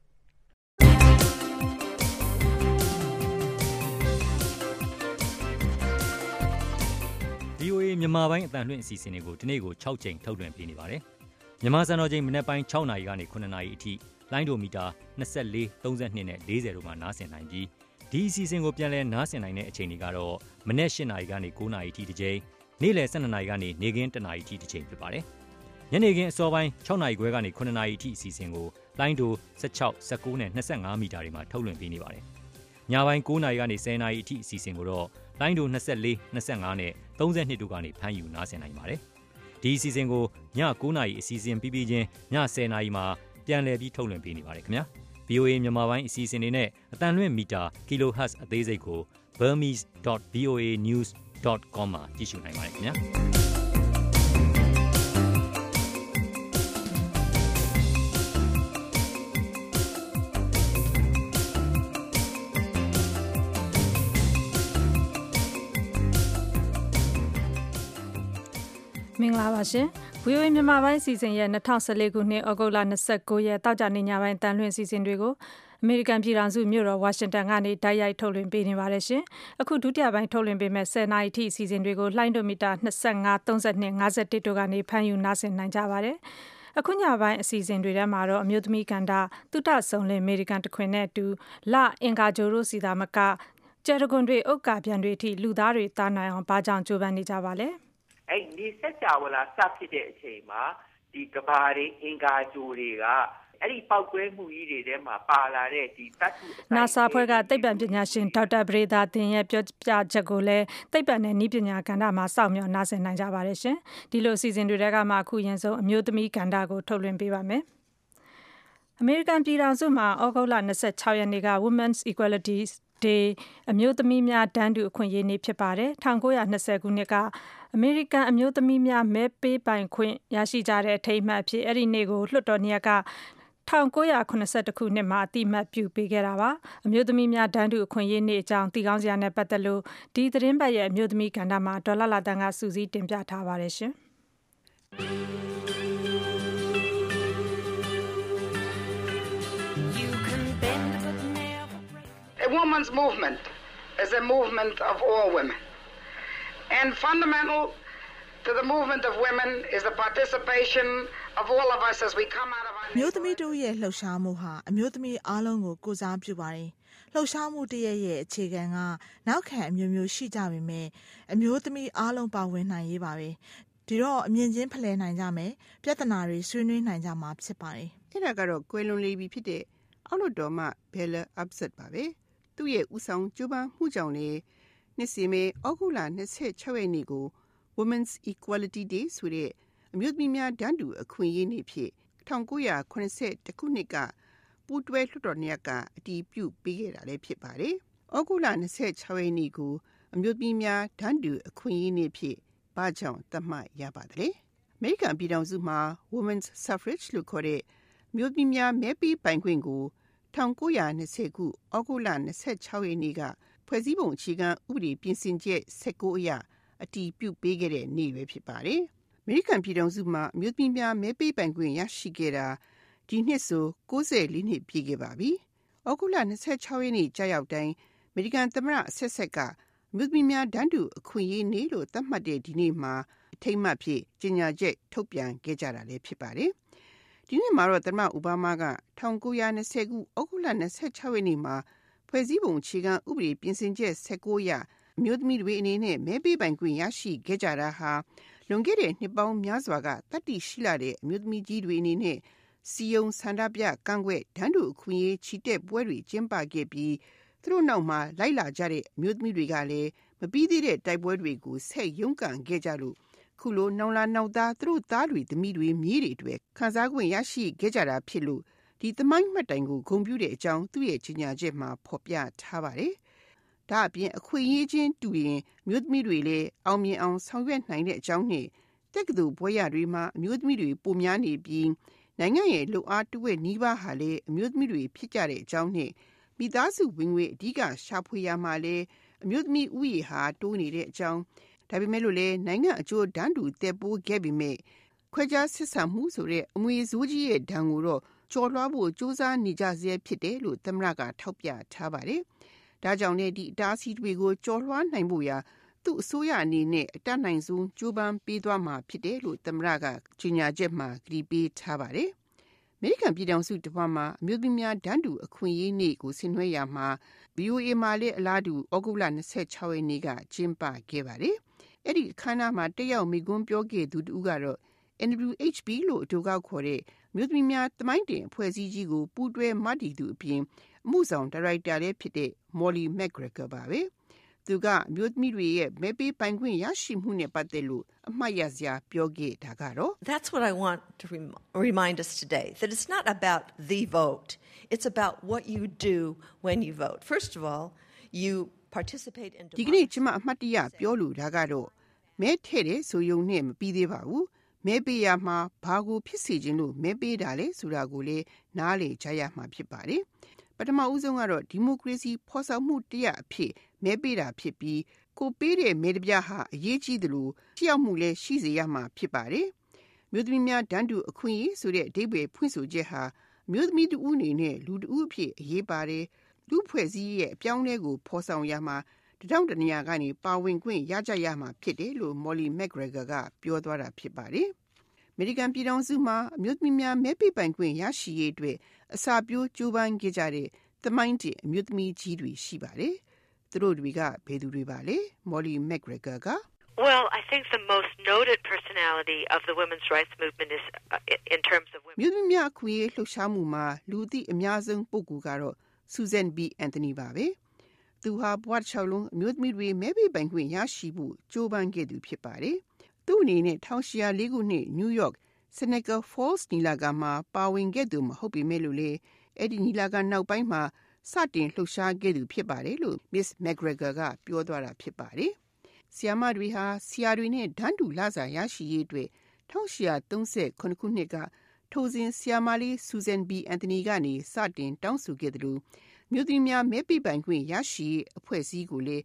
VOA မြန်မာပိုင်းအတန်လွှင့်အစီအစဉ်တွေကိုဒီနေ့ကို6ကြိမ်ထုတ်လွှင့်ပေးနေပါတယ်။မြန်မာစံတော်ချိန်မနက်ပိုင်း6နာရီကနေ9နာရီအထိလိုင်းဒိုမီတာ24 32နဲ့40တို့မှာနားဆင်နိုင်ပြီးဒီအစီအစဉ်ကိုပြန်လည်နားဆင်နိုင်တဲ့အချိန်တွေကတော့မနက်8နာရီကနေ9နာရီအထိတစ်ကြိမ်နေ့လယ်12နာရီကနေနေ့ခင်း1နာရီအထိတစ်ကြိမ်ဖြစ်ပါတယ်။ညနေခင်းအစောပိုင်း6နာရီခွဲကနေ9နာရီအထိအစီအစဉ်ကိုလိုင်းဒို16 19နဲ့25မီတာတွေမှာထုတ်လွှင့်ပေးနေပါတယ်။ညပိုင်း9နာရီကနေ10နာရီအထိအစီအစဉ်ကိုတော့လိုင်းဒို24 25နဲ့32တို့ကနေဖမ်းယူနားဆင်နိုင်ပါတယ်ဒီအစီအစဉ်ကိုည9:00နာရီအစီအစဉ်ပြီးပြီးချင်းည10:00နာရီမှာပြန်လည်ပြီးထုတ်လွှင့်ပေးနေပါတယ်ခင်ဗျာ VOA မြန်မာပိုင်းအစီအစဉ်တွေနဲ့အတန်လွင့်မီတာ kilohertz အသေးစိတ်ကို burmese.voanews.com မှာကြည့်ရှုနိုင်ပါတယ်ခင်ဗျာမင်္ဂလာပါရှင် VOA မြန်မာပိုင်းစီစဉ်ရဲ့2014ခုနှစ်ဩဂုတ်လ29ရက်တောက်ကြနေညပိုင်းတန်လွင့်စီစဉ်တွေကိုအမေရိကန်ပြည်ထောင်စုမြို့တော်ဝါရှင်တန်ကနေတိုက်ရိုက်ထုတ်လွှင့်ပေးနေပါတယ်ရှင်အခုဒုတိယပိုင်းထုတ်လွှင့်ပေးမဲ့10နာရီထိစီစဉ်တွေကိုလှိုင်းဒိုမီတာ25 32 51တို့ကနေဖမ်းယူနားဆင်နိုင်ကြပါတယ်အခုညပိုင်းအစီအစဉ်တွေထဲမှာတော့အမျိုးသမီးကန္တာတုတဆုံလင်အမေရိကန်တခွင်နဲ့အတူလအင်္ဂါဂျိုရိုစီတာမကကျဲတကွန်တွေဥက္ကာပြန်တွေအထိလူသားတွေတားနိုင်အောင်ဘာကြောင့်ကြိုးပမ်းနေကြပါလဲအဲ့ဒီစက်ကြဝဠာစဖြစ်တဲ့အချိန်မှာဒီကဘာတွေအင်္ဂါဂျိုတွေကအဲ့ဒီပောက်ကွဲမှုကြီးတွေထဲမှာပါလာတဲ့ဒီသတ္တု NASA ဖွဲ့ကသိပ္ပံပညာရှင်ဒေါက်တာပရေသာတင်ရဲ့ပြောပြချက်ကိုလည်းသိပ္ပံနဲ့နည်းပညာကဏ္ဍမှာစောင့်မျှော်နားဆင်နိုင်ကြပါတယ်ရှင်ဒီလိုအစီအစဉ်တွေထဲကမှအခုရင်ဆုံးအမျိုးသမီးကဏ္ဍကိုထုတ်လွှင့်ပေးပါမယ်အမေရိကန်ပြည်ထောင်စုမှာဩဂုတ်လ26ရက်နေ့က Women's Equality Day အမျိုးသမီးများတန်းတူအခွင့်အရေးနေ့ဖြစ်ပါတယ်1920ခုနှစ်ကအမေရိကန်အမျိုးသမီးများမဲပေးပိုင်ခွင့်ရရှိကြတဲ့အထိမ်းအမှတ်အဖြစ်အဲ့ဒီနေ့ကိုလွှတ်တော်နေရာက1982ခုနှစ်မှာအတိအမှတ်ပြုပေးခဲ့တာပါအမျိုးသမီးများတန်းတူအခွင့်အရေးနေ့အကြောင်းသိကောင်းစရာနဲ့ပတ်သက်လို့ဒီသတင်းပတ်ရဲ့အမျိုးသမီးကဏ္ဍမှာဒေါ်လာလာတန်ကစူးစီးတင်ပြထားပါတယ်ရှင် A woman's movement is a movement of all women. And fundamental to the movement of women is the participation of all of us as we come out of our... မျိုးသမီးတို့ရဲ့လှုပ်ရှားမှုဟာအမျိုးသမီးအားလုံးကိုကိုစားပြုပါတယ်။လှုပ်ရှားမှုတည်းရဲ့အခြေခံကနောက်ခံအမျိုးမျိုးရှိကြပေမဲ့အမျိုးသမီးအားလုံးပါဝင်နိုင်ရေးပါပဲ။ဒီတော့အမြင်ချင်းဖလှယ်နိုင်ကြမယ်။ပြဿနာတွေဆွေးနွေးနိုင်ကြမှာဖြစ်ပါတယ်။အဲ့ဒါကတော့ကွယ်လွန်လေးပြီးဖြစ်တဲ့အောက်လွှတ်တော်မှ Bella Abzug ပါပဲ။သူ့ရဲ့ဦးဆောင်ကြိုးပမ်းမှုကြောင့်လေနှစ်စီမဲဩဂုတ်လ26ရက်နေ့ကို Women's Equality Day ဆိုတဲ့အမျိုးသမီးများတန်းတူအခွင့်အရေးနေ့ဖြစ်1982ခုနှစ်ကပူးတွဲလွှတ်တော်နေရာကအတည်ပြုပေးခဲ့တာလည်းဖြစ်ပါတယ်။ဩဂုတ်လ26ရက်နေ့ကိုအမျိုးသမီးများတန်းတူအခွင့်အရေးနေ့ဖြစ်ဘာကြောင့်သတ်မှတ်ရပါသလဲ။အမေရိကန်ပြည်ထောင်စုမှာ Women's Suffrage လို့ခေါ်တဲ့အမျိုးသမီးများမဲပေးပိုင်ခွင့်ကို1920ခုဩဂုတ်လ26ရက်နေ့ကဖွဲ့စည်းပုံအခြေခံဥပဒေပြင်ဆင်ချက်19အရအတည်ပြုပေးခဲ့တဲ့နေ့ပဲဖြစ်ပါတယ်။အမေရိကန်ပြည်ထောင်စုမှာအမျိုးသမီးများမဲပေးပိုင်ခွင့်ရရှိခဲ့တာဒီနှစ်ဆို94နှစ်ပြည့်ခဲ့ပါပြီ။ဩဂုတ်လ26ရက်နေ့ကြာရောက်တိုင်းအမေရိကန်သမ္မတအဆက်ဆက်ကအမျိုးသမီးများတန်းတူအခွင့်အရေးနေ့လို့သတ်မှတ်တဲ့ဒီနေ့မှာအထိမ်းအမှတ်ဖြစ်ကြေညာချက်ထုတ်ပြန်ခဲ့ကြတာလည်းဖြစ်ပါတယ်။ဒီနေ့မှာတော့သမ္မတအိုဘားမားက1920ခုဩဂုတ်လ26ရက်နေ့မှာဖွဲ့စည်းပုံအခြေခံဥပဒေပြင်ဆင်ချက်19အရအမျိုးသမီးတွေအနေနဲ့မဲပေးပိုင်ခွင့်ရရှိခဲ့ကြတာဟာလွန်ခဲ့တဲ့နှစ်ပေါင်းများစွာကတတ်သိရှိလာတဲ့အမျိုးသမီးကြီးတွေအနေနဲ့စီယုံဆန္ဒပြကန့်ကွက်တန်းတူအခွင့်အရေးချီတက်ပွဲတွေကျင်းပခဲ့ပြီးသူတို့နောက်မှာလိုက်လာကြတဲ့အမျိုးသမီးတွေကလည်းမပြီးသေးတဲ့တိုက်ပွဲတွေကိုဆက်ရုန်းကန်ခဲ့ကြလို့ခုလိုနောင်လာနောက်သားသူတို့သားတွေသမီးတွေမြေးတွေတွေခံစား권ရရှိခဲ့ကြတာဖြစ်လို့ဒီသမိုင်းမှတ်တိုင်ကိုဂုဏ်ပြုတဲ့အကြောင်းသူ့ရဲ့ကြေညာချက်မှာဖော်ပြထားပါတယ်။ဒါအပြင်အခွင့်အရေးချင်းတူရင်မျိုးသမီးတွေလည်းအောင်မြင်အောင်ဆောင်ရွက်နိုင်တဲ့အကြောင်းနဲ့တက္ကသိုလ်ဘွဲ့ရတွေမှာအမျိုးသမီးတွေပိုများနေပြီးနိုင်ငံရဲ့လူအားတဝက်နီးပါးဟာလည်းအမျိုးသမီးတွေဖြစ်ကြတဲ့အကြောင်းနဲ့မိသားစုဝင်ငွေအဓိကရှာဖွေရမှာလည်းအမျိုးသမီးဥယျာဟာတိုးနေတဲ့အကြောင်းဒါပေမဲ့လို့လည်းနိုင်ငံအကျိုးတန်းတူတက်ပိုးခဲ့ပေမဲ့ခွဲခြားဆက်ဆံမှုဆိုတဲ့အမွေဆိုးကြီးရဲ့ဒဏ်ကိုတော့ကျော်လွှားဖို့စူးစမ်းနေကြဆဲဖြစ်တယ်လို့သမ္မတကထောက်ပြထားပါတယ်။ဒါကြောင့်လည်းဒီအတားအဆီးတွေကိုကျော်လွှားနိုင်ဖို့ရာသူ့အစိုးရအနေနဲ့အတတ်နိုင်ဆုံးကြိုးပမ်းပေးသွားမှာဖြစ်တယ်လို့သမ္မတကကြေညာချက်မှာကတိပေးထားပါတယ်။အမေရိကန်ပြည်ထောင်စုတစ်ဝန်းမှာအမျိုးသမီးများတန်းတူအခွင့်အရေးနေ့ကိုဆင်နွှဲရမှာ VOA မှာလည်းအလားတူဩဂုတ်လ26ရက်နေ့ကကျင်းပခဲ့ပါတယ်။အဲ့ဒီအခမ်းအနားမှာတက်ရောက်မိန့်ခွန်းပြောခဲ့သူတူကတော့ NWHB လို့အတူကောက်ခေါ်တဲ့မြို့သမီးများတမိုင်းတင်အဖွဲ့အစည်းကြီးကိုပူးတွဲမတည်သူအပြင်အမှုဆောင်ဒါရိုက်တာလည်းဖြစ်တဲ့ Molly McGregor ပါပဲသူကအမျိုးသမီးတွေရဲ့မဲပေးပိုင်ခွင့်ရရှိမှုနဲ့ပတ်သက်လို့အမှားရစရာပြောခဲ့တာကတော့ That's what I want to remind us today, that it's not about the vote. It's about what you do when you vote. First of all, you participate in ဒီကနေ့ကျွန်မအမှတ်တရပြောလို့ဒါကတော့မဲထည့်တယ်ဆိုရုံနဲ့မပြီးသေးပါဘူးမဲပေးရမှာဘာကိုဖြစ်စေခြင်းလို့မဲပေးတာလဲဆိုတာကိုလည်းနားလည်ကြရမှာဖြစ်ပါတယ်ပထမဦးဆုံးကတော့ဒီမိုကရေစီဖော်ဆောင်မှုတရားအဖြစ်မဲပေးတာဖြစ်ပြီးကိုပေးတဲ့မဲတပြားဟာအရေးကြီးတယ်လို့ထိရောက်မှုလည်းရှိစေရမှာဖြစ်ပါတယ်မြို့သမီးများတန်းတူအခွင့်အရေးဆိုတဲ့အဓိပ္ပာယ်ဖွင့်ဆိုချက်ဟာမြို့သမီးတဦးအနေနဲ့လူတဦးအဖြစ်အရေးပါတယ်လူဖွဲ့စည်းရဲ့အပြောင်းအလဲကိုဖော်ဆောင်ရမှာတထောင်တနေရာကနေပါဝင်ခွင့်ရကြရမှာဖြစ်တယ်လို့ Molly McGregor ကပြောသွားတာဖြစ်ပါတယ်အမေရိကန်ပြည်ထောင်စုမှာအမျိုးသမီးများမဲပေးပိုင်ခွင့်ရရှိရေးအတွက်အစာပြိုးကြိုးပမ်းခဲ့ကြတဲ့သမိုင်းတင်အမျိုးသမီးကြီးတွေရှိပါတယ်သူတို့တွေကဘယ်သူတွေပါလဲ Molly McGregor က Well, I think the most noted personality of the women's rights movement is in terms of women. မြို့သမီးများအခွင့်အရေးလှုပ်ရှားမှုမှာလူသိအများဆုံးပုဂ္ဂိုလ်ကတော့ Susan B. Anthony ပါပဲ။သူဟာဘဝတစ်လျှောက်လုံးအမျိုးသမီးတွေမဲပေးပိုင်ခွင့်ရရှိဖို့ကြိုးပမ်းခဲ့သူဖြစ်ပါတယ်။သူ့အနေနဲ့1804ခုနှစ် New York Seneca Falls နီလာခံမှာပါဝင်ခဲ့သူမဟုတ်ပေမဲ့လို့လေအဲ့ဒီနီလာခံနောက်ပိုင်းမှာစတင်လှုပ်ရှားခဲ့သူဖြစ်ပါတယ်လို့ Miss McGregor ကပြောသွားတာဖြစ်ပါတယ်။ဆီယာမတွေဟာဆီယာတွေနဲ့ဒန်းတူလစာရရှိရေးအတွက်1839ခုနှစ်ကထိုစဉ်ဆီယာမလေး Susan B. Anthony ကနေစတင်တောင်းဆိုခဲ့တယ်လို့မြို့သမီးများမဲပေးပိုင်ခွင့်ရရှိရေးအဖွဲ့အစည်းကိုလည်း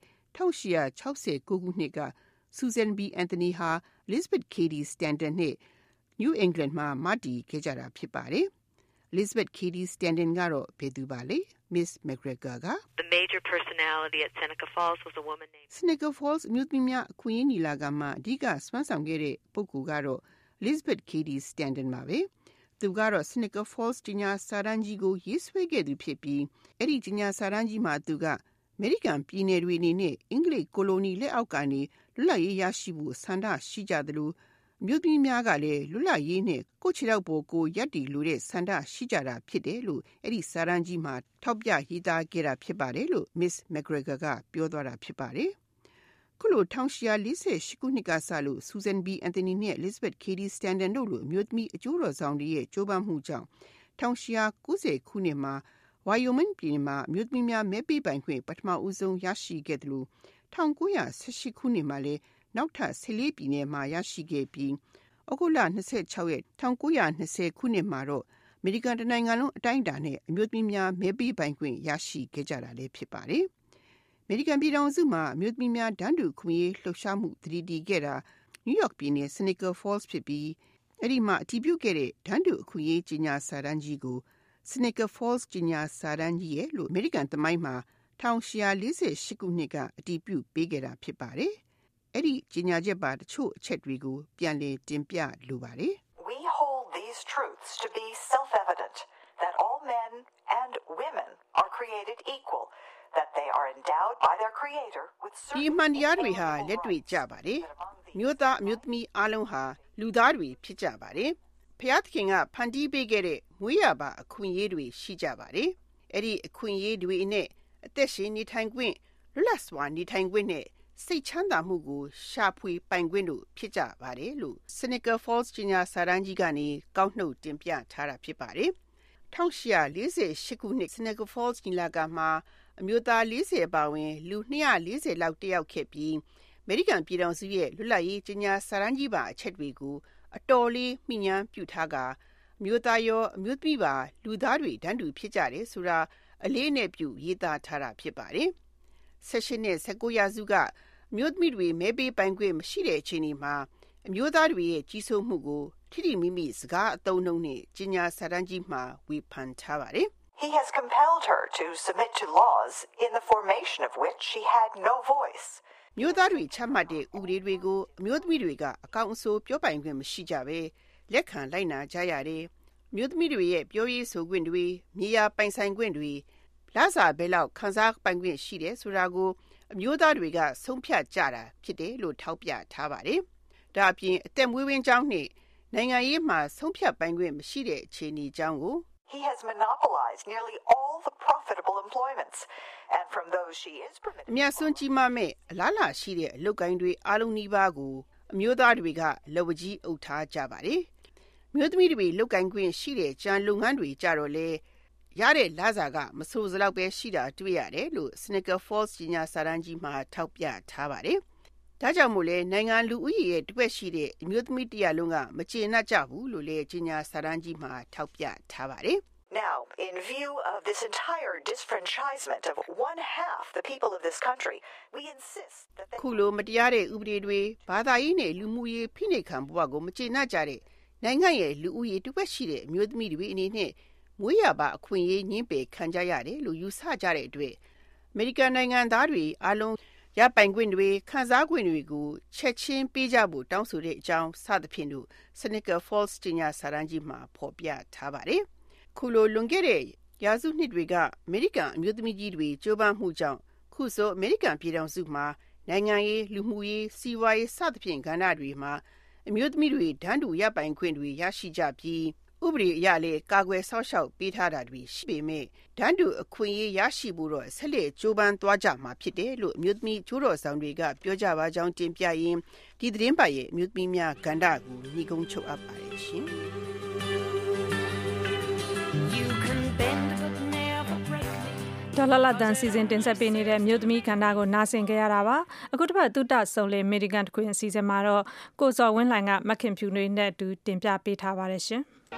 1869ခုနှစ်က Susan B. Anthony ဟာ Elizabeth Cady Stanton နဲ့ New England မှာမတည်ခဲ့ကြတာဖြစ်ပါတယ်။ Elizabeth Cady Stanton ကတော့ဘယ်သူပါလဲ Miss McGregor က The major personality at Seneca Falls was a woman named Seneca Falls မြို့သမီးများအခွင့်အရေးနီလာခံမှာအဓိကစွမ်းဆောင်ခဲ့တဲ့ပုဂ္ဂိုလ်ကတော့ Elizabeth Cady Stanton ပါပဲ။သူကတော့ Seneca Falls ကျညာစာတမ်းကြီးကိုရေးဆွဲခဲ့သူဖြစ်ပြီးအဲ့ဒီကျညာစာတမ်းကြီးမှာသူကအမေရိကန်ပြည်နယ်တွေအနေနဲ့အင်္ဂလိပ်ကိုလိုနီလက်အောက်ကနေလွတ်လပ်ရေးရရှိဖို့ဆန္ဒရှိကြတယ်လို့မြို့သမီးများကလည်းလွတ်လပ်ရေးနဲ့ကိုယ့်ခြေထောက်ပေါ်ကိုရပ်တည်လို့တဲ့ဆန္ဒရှိကြတာဖြစ်တယ်လို့အဲ့ဒီစာတမ်းကြီးမှာထောက်ပြရေးသားခဲ့တာဖြစ်ပါတယ်လို့ Miss McGregor ကပြောသွားတာဖြစ်ပါတယ်။ခုလို1848ခုနှစ်ကစလို့ Susan B. Anthony နဲ့ Elizabeth Cady Stanton တို့လိုအမျိုးသမီးအကျိုးတော်ဆောင်တွေရဲ့ကြိုးပမ်းမှုကြောင့်1890ခုနှစ်မှာ Wyoming ပြည်နယ်မှာအမျိုးသမီးများမဲပေးပိုင်ခွင့်ပထမဦးဆုံးရရှိခဲ့တယ်လို့1918ခုနှစ်မှာလည်းနောက်ထပ်14ပြည်နယ်မှာရရှိခဲ့ပြီးဩဂုတ်လ26ရက်1920ခုနှစ်မှာတော့အမေရိကန်နိုင်ငံလုံးအတိုင်းအတာနဲ့အမျိုးသမီးများမဲပေးပိုင်ခွင့်ရရှိခဲ့ကြတာလည်းဖြစ်ပါတယ်။အမေရိကန်ပြည်ထောင်စုမှာအမျိုးသမီးများတန်းတူခွင့်ရေးလှုပ်ရှားမှုတည်တည်ခဲ့တာနယူးယောက်ပြည်နယ် Seneca Falls ဖြစ်ပြီးအဲ့ဒီမှာအတည်ပြုခဲ့တဲ့တန်းတူအခွင့်အရေးကြီးညာစာတမ်းကြီးကို Seneca Falls ကြီးညာစာတမ်းကြီးရဲ့လို့အမေရိကန်သမိုင်းမှာ1848ခုနှစ်ကအတည်ပြုပေးခဲ့တာဖြစ်ပါတယ်။အဲ့ဒီကြီးညာချက်ပါတချို့အချက်တွေကိုပြန်လည်တင်ပြလိုပါတယ်။ We hold these truths to be self-evident that all men and women are created equal, that they are endowed by their creator with certain ဒီမှန်တရားတွေဟာလက်တွေ့ကြပါတယ်။မြို့သားအမျိုးသမီးအားလုံးဟာလူသားတွေဖြစ်ကြပါတယ်။ဖျားသခင်ကဖန်တီးပေးခဲ့တဲ့မွေးရပါအခွင့်အရေးတွေရှိကြပါတယ်။အဲ့ဒီအခွင့်အရေးတွေနဲ့အသက်ရှင်နေထိုင်ခွင့်လွတ်လပ်စွာနေထိုင်ခွင့်နဲ့စိတ်ချမ်းသာမှုကိုရှာဖွေပိုင်ခွင့်တို့ဖြစ်ကြပါတယ်လို့ Seneca Falls ကျညာစာတမ်းကြီးကနေကောက်နှုတ်တင်ပြထားတာဖြစ်ပါတယ်။1848ခုနှစ် Seneca Falls ညီလာခံမှာအမျိုးသား40ပါဝင်လူ240လောက်တက်ရောက်ခဲ့ပြီးအမေရိကန်ပြည်ထောင်စုရဲ့လွတ်လပ်ရေးကျညာစာတမ်းကြီးပါအချက်တွေကိုအတော်လေးမိညာပြုထားကအမျိုးသားရောအမျိုးသမီးပါလူသားတွေတန်းတူဖြစ်ကြတယ်ဆိုတာအလေးနဲ့ပြုရေးသားထားတာဖြစ်ပါတယ်။16နဲ့19ရာစုကအမျိုးသမီးတွေမဲပေးပိုင်ခွင့်မရှိတဲ့အချိန်မှာအမျိုးသားတွေရဲ့ကြီးစိုးမှုကိုထိထိမိမိစကားအသုံးနှုန်းနဲ့ကျညာစာတမ်းကြီးမှာဝေဖန်ထားပါတယ်။ He has compelled her to submit to laws in the formation of which she had no voice. မျိုးသားတွေချမှတ်တဲ့ဥပဒေတွေကိုအမျိုးသမီးတွေကအကောင့်အဆိုးပြောပိုင်ခွင့်မရှိကြပဲလက်ခံလိုက်နာကြရတယ်။မျိုးသမီးတွေရဲ့ပြောရေးဆိုခွင့်တွေမြေယာပိုင်ဆိုင်ခွင့်တွေလစာဘဲလောက်ခန်းစားပိုင်ခွင့်ရှိတယ်ဆိုတာကိုအမျိုးသားတွေကဆုံးဖြတ်ကြတာဖြစ်တယ်လို့ထောက်ပြထားပါတယ်။ဒါအပြင်အသက်မွေးဝမ်းကြောင်းနဲ့နိုင်ငံရေးမှာဆုံးဖြတ်ပိုင်ခွင့်မရှိတဲ့အခြေအနေကြောင်းကို He has monopolized nearly all the profitable employments, and from those she is permitted. အများဆုံးကြီးမားမဲ့အလားအလာရှိတဲ့အလုပ်ကိုင်းတွေအားလုံးနီးပါးကိုအမျိုးသားတွေကလက်ဝကြီးအုပ်ထားကြပါတယ်။မြို့သမီးတွေလုပ်ကိုင်းခွင့်ရှိတဲ့ကြံလုပ်ငန်းတွေကြတော့လေရတဲ့လစာကမဆိုးစလောက်ပဲရှိတာတွေ့ရတယ်လို့ Sneaker Falls ကြီးညာစာတမ်းကြီးမှာထောက်ပြထားပါတယ်။ဒါကြောင့်မို့လဲနိုင်ငံလူဦးရေရဲ့တစ်ဝက်ရှိတဲ့အမျိုးသမီးတရာလုံးကမကျေနပ်ကြဘူးလို့လေကြီးညာစာတမ်းကြီးမှာထောက်ပြထားပါတယ်။ Now, in view of this entire disfranchisement of one half the people of this country, we insist that they ခုလိုမတရားတဲ့ဥပဒေတွေဘာသာရေးနဲ့လူမှုရေးဖိနှိပ်ခံဘဝကိုမကျေနပ်ကြတဲ့နိုင်ငံရဲ့လူဦးရေတစ်ဝက်ရှိတဲ့အမျိုးသမီးတွေအနေနဲ့မွေးရပါအခွင့်အရေးညှင်းပယ်ခံကြရတယ်လို့ယူဆကြတဲ့အတွက်အမေရိကန်နိုင်ငံသားတွေအားလုံးရပိုင်ခွင့်တွေခံစားခွင့်တွေကိုချက်ချင်းပေးကြဖို့တောင်းဆိုတဲ့အကြောင်းစသဖြင့်လို့ Sneaker Falls ကြီးညာစာတမ်းကြီးမှာဖော်ပြထားပါတယ်။ခုလိုလွန်ခဲ့တဲ့ရာစုနှစ်တွေကအမေရိကန်အမျိုးသမီးကြီးတွေကြိုးပမ်းမှုကြောင့်ခုဆိုအမေရိကန်ပြည်ထောင်စုမှာနိုင်ငံရေးလူမှုရေးစီးပွားရေးစသဖြင့်ကဏ္ဍတွေမှာအမျိုးသမီးတွေတန်းတူရပိုင်ခွင့်တွေရရှိကြပြီးဥပဒေအရလည်းကာကွယ်ဆောက်ရှောက်ပေးထားတာတွေရှိပေမဲ့တန်းတူအခွင့်အရေးရရှိဖို့တော့ဆက်လက်ကြိုးပမ်းသွားကြမှာဖြစ်တယ်လို့အမျိုးသမီးကျိုးတော်ဆောင်တွေကပြောကြပါကြောင်းတင်ပြရင်းဒီသတင်းပတ်ရဲ့အမျိုးသမီးများကဏ္ဍကိုညီကုန်းချုပ်အပ်ပါတယ်ရှင်။ You can bend but never break me ဒေါ်လာတန်စီစဉ်တင်ဆက်ပေးနေတဲ့မြို့သမီးကဏ္ဍကိုနားဆင်ကြရတာပါအခုတစ်ပတ်သုတဆုံလေအမေရိကန်တခွင်အစီအစဉ်မှာတော့ကိုစော်ဝင်းလှိုင်ကမခင်ဖြူတွေနဲ့အတူတင်ပြပေးထားပါတယ်ရှင်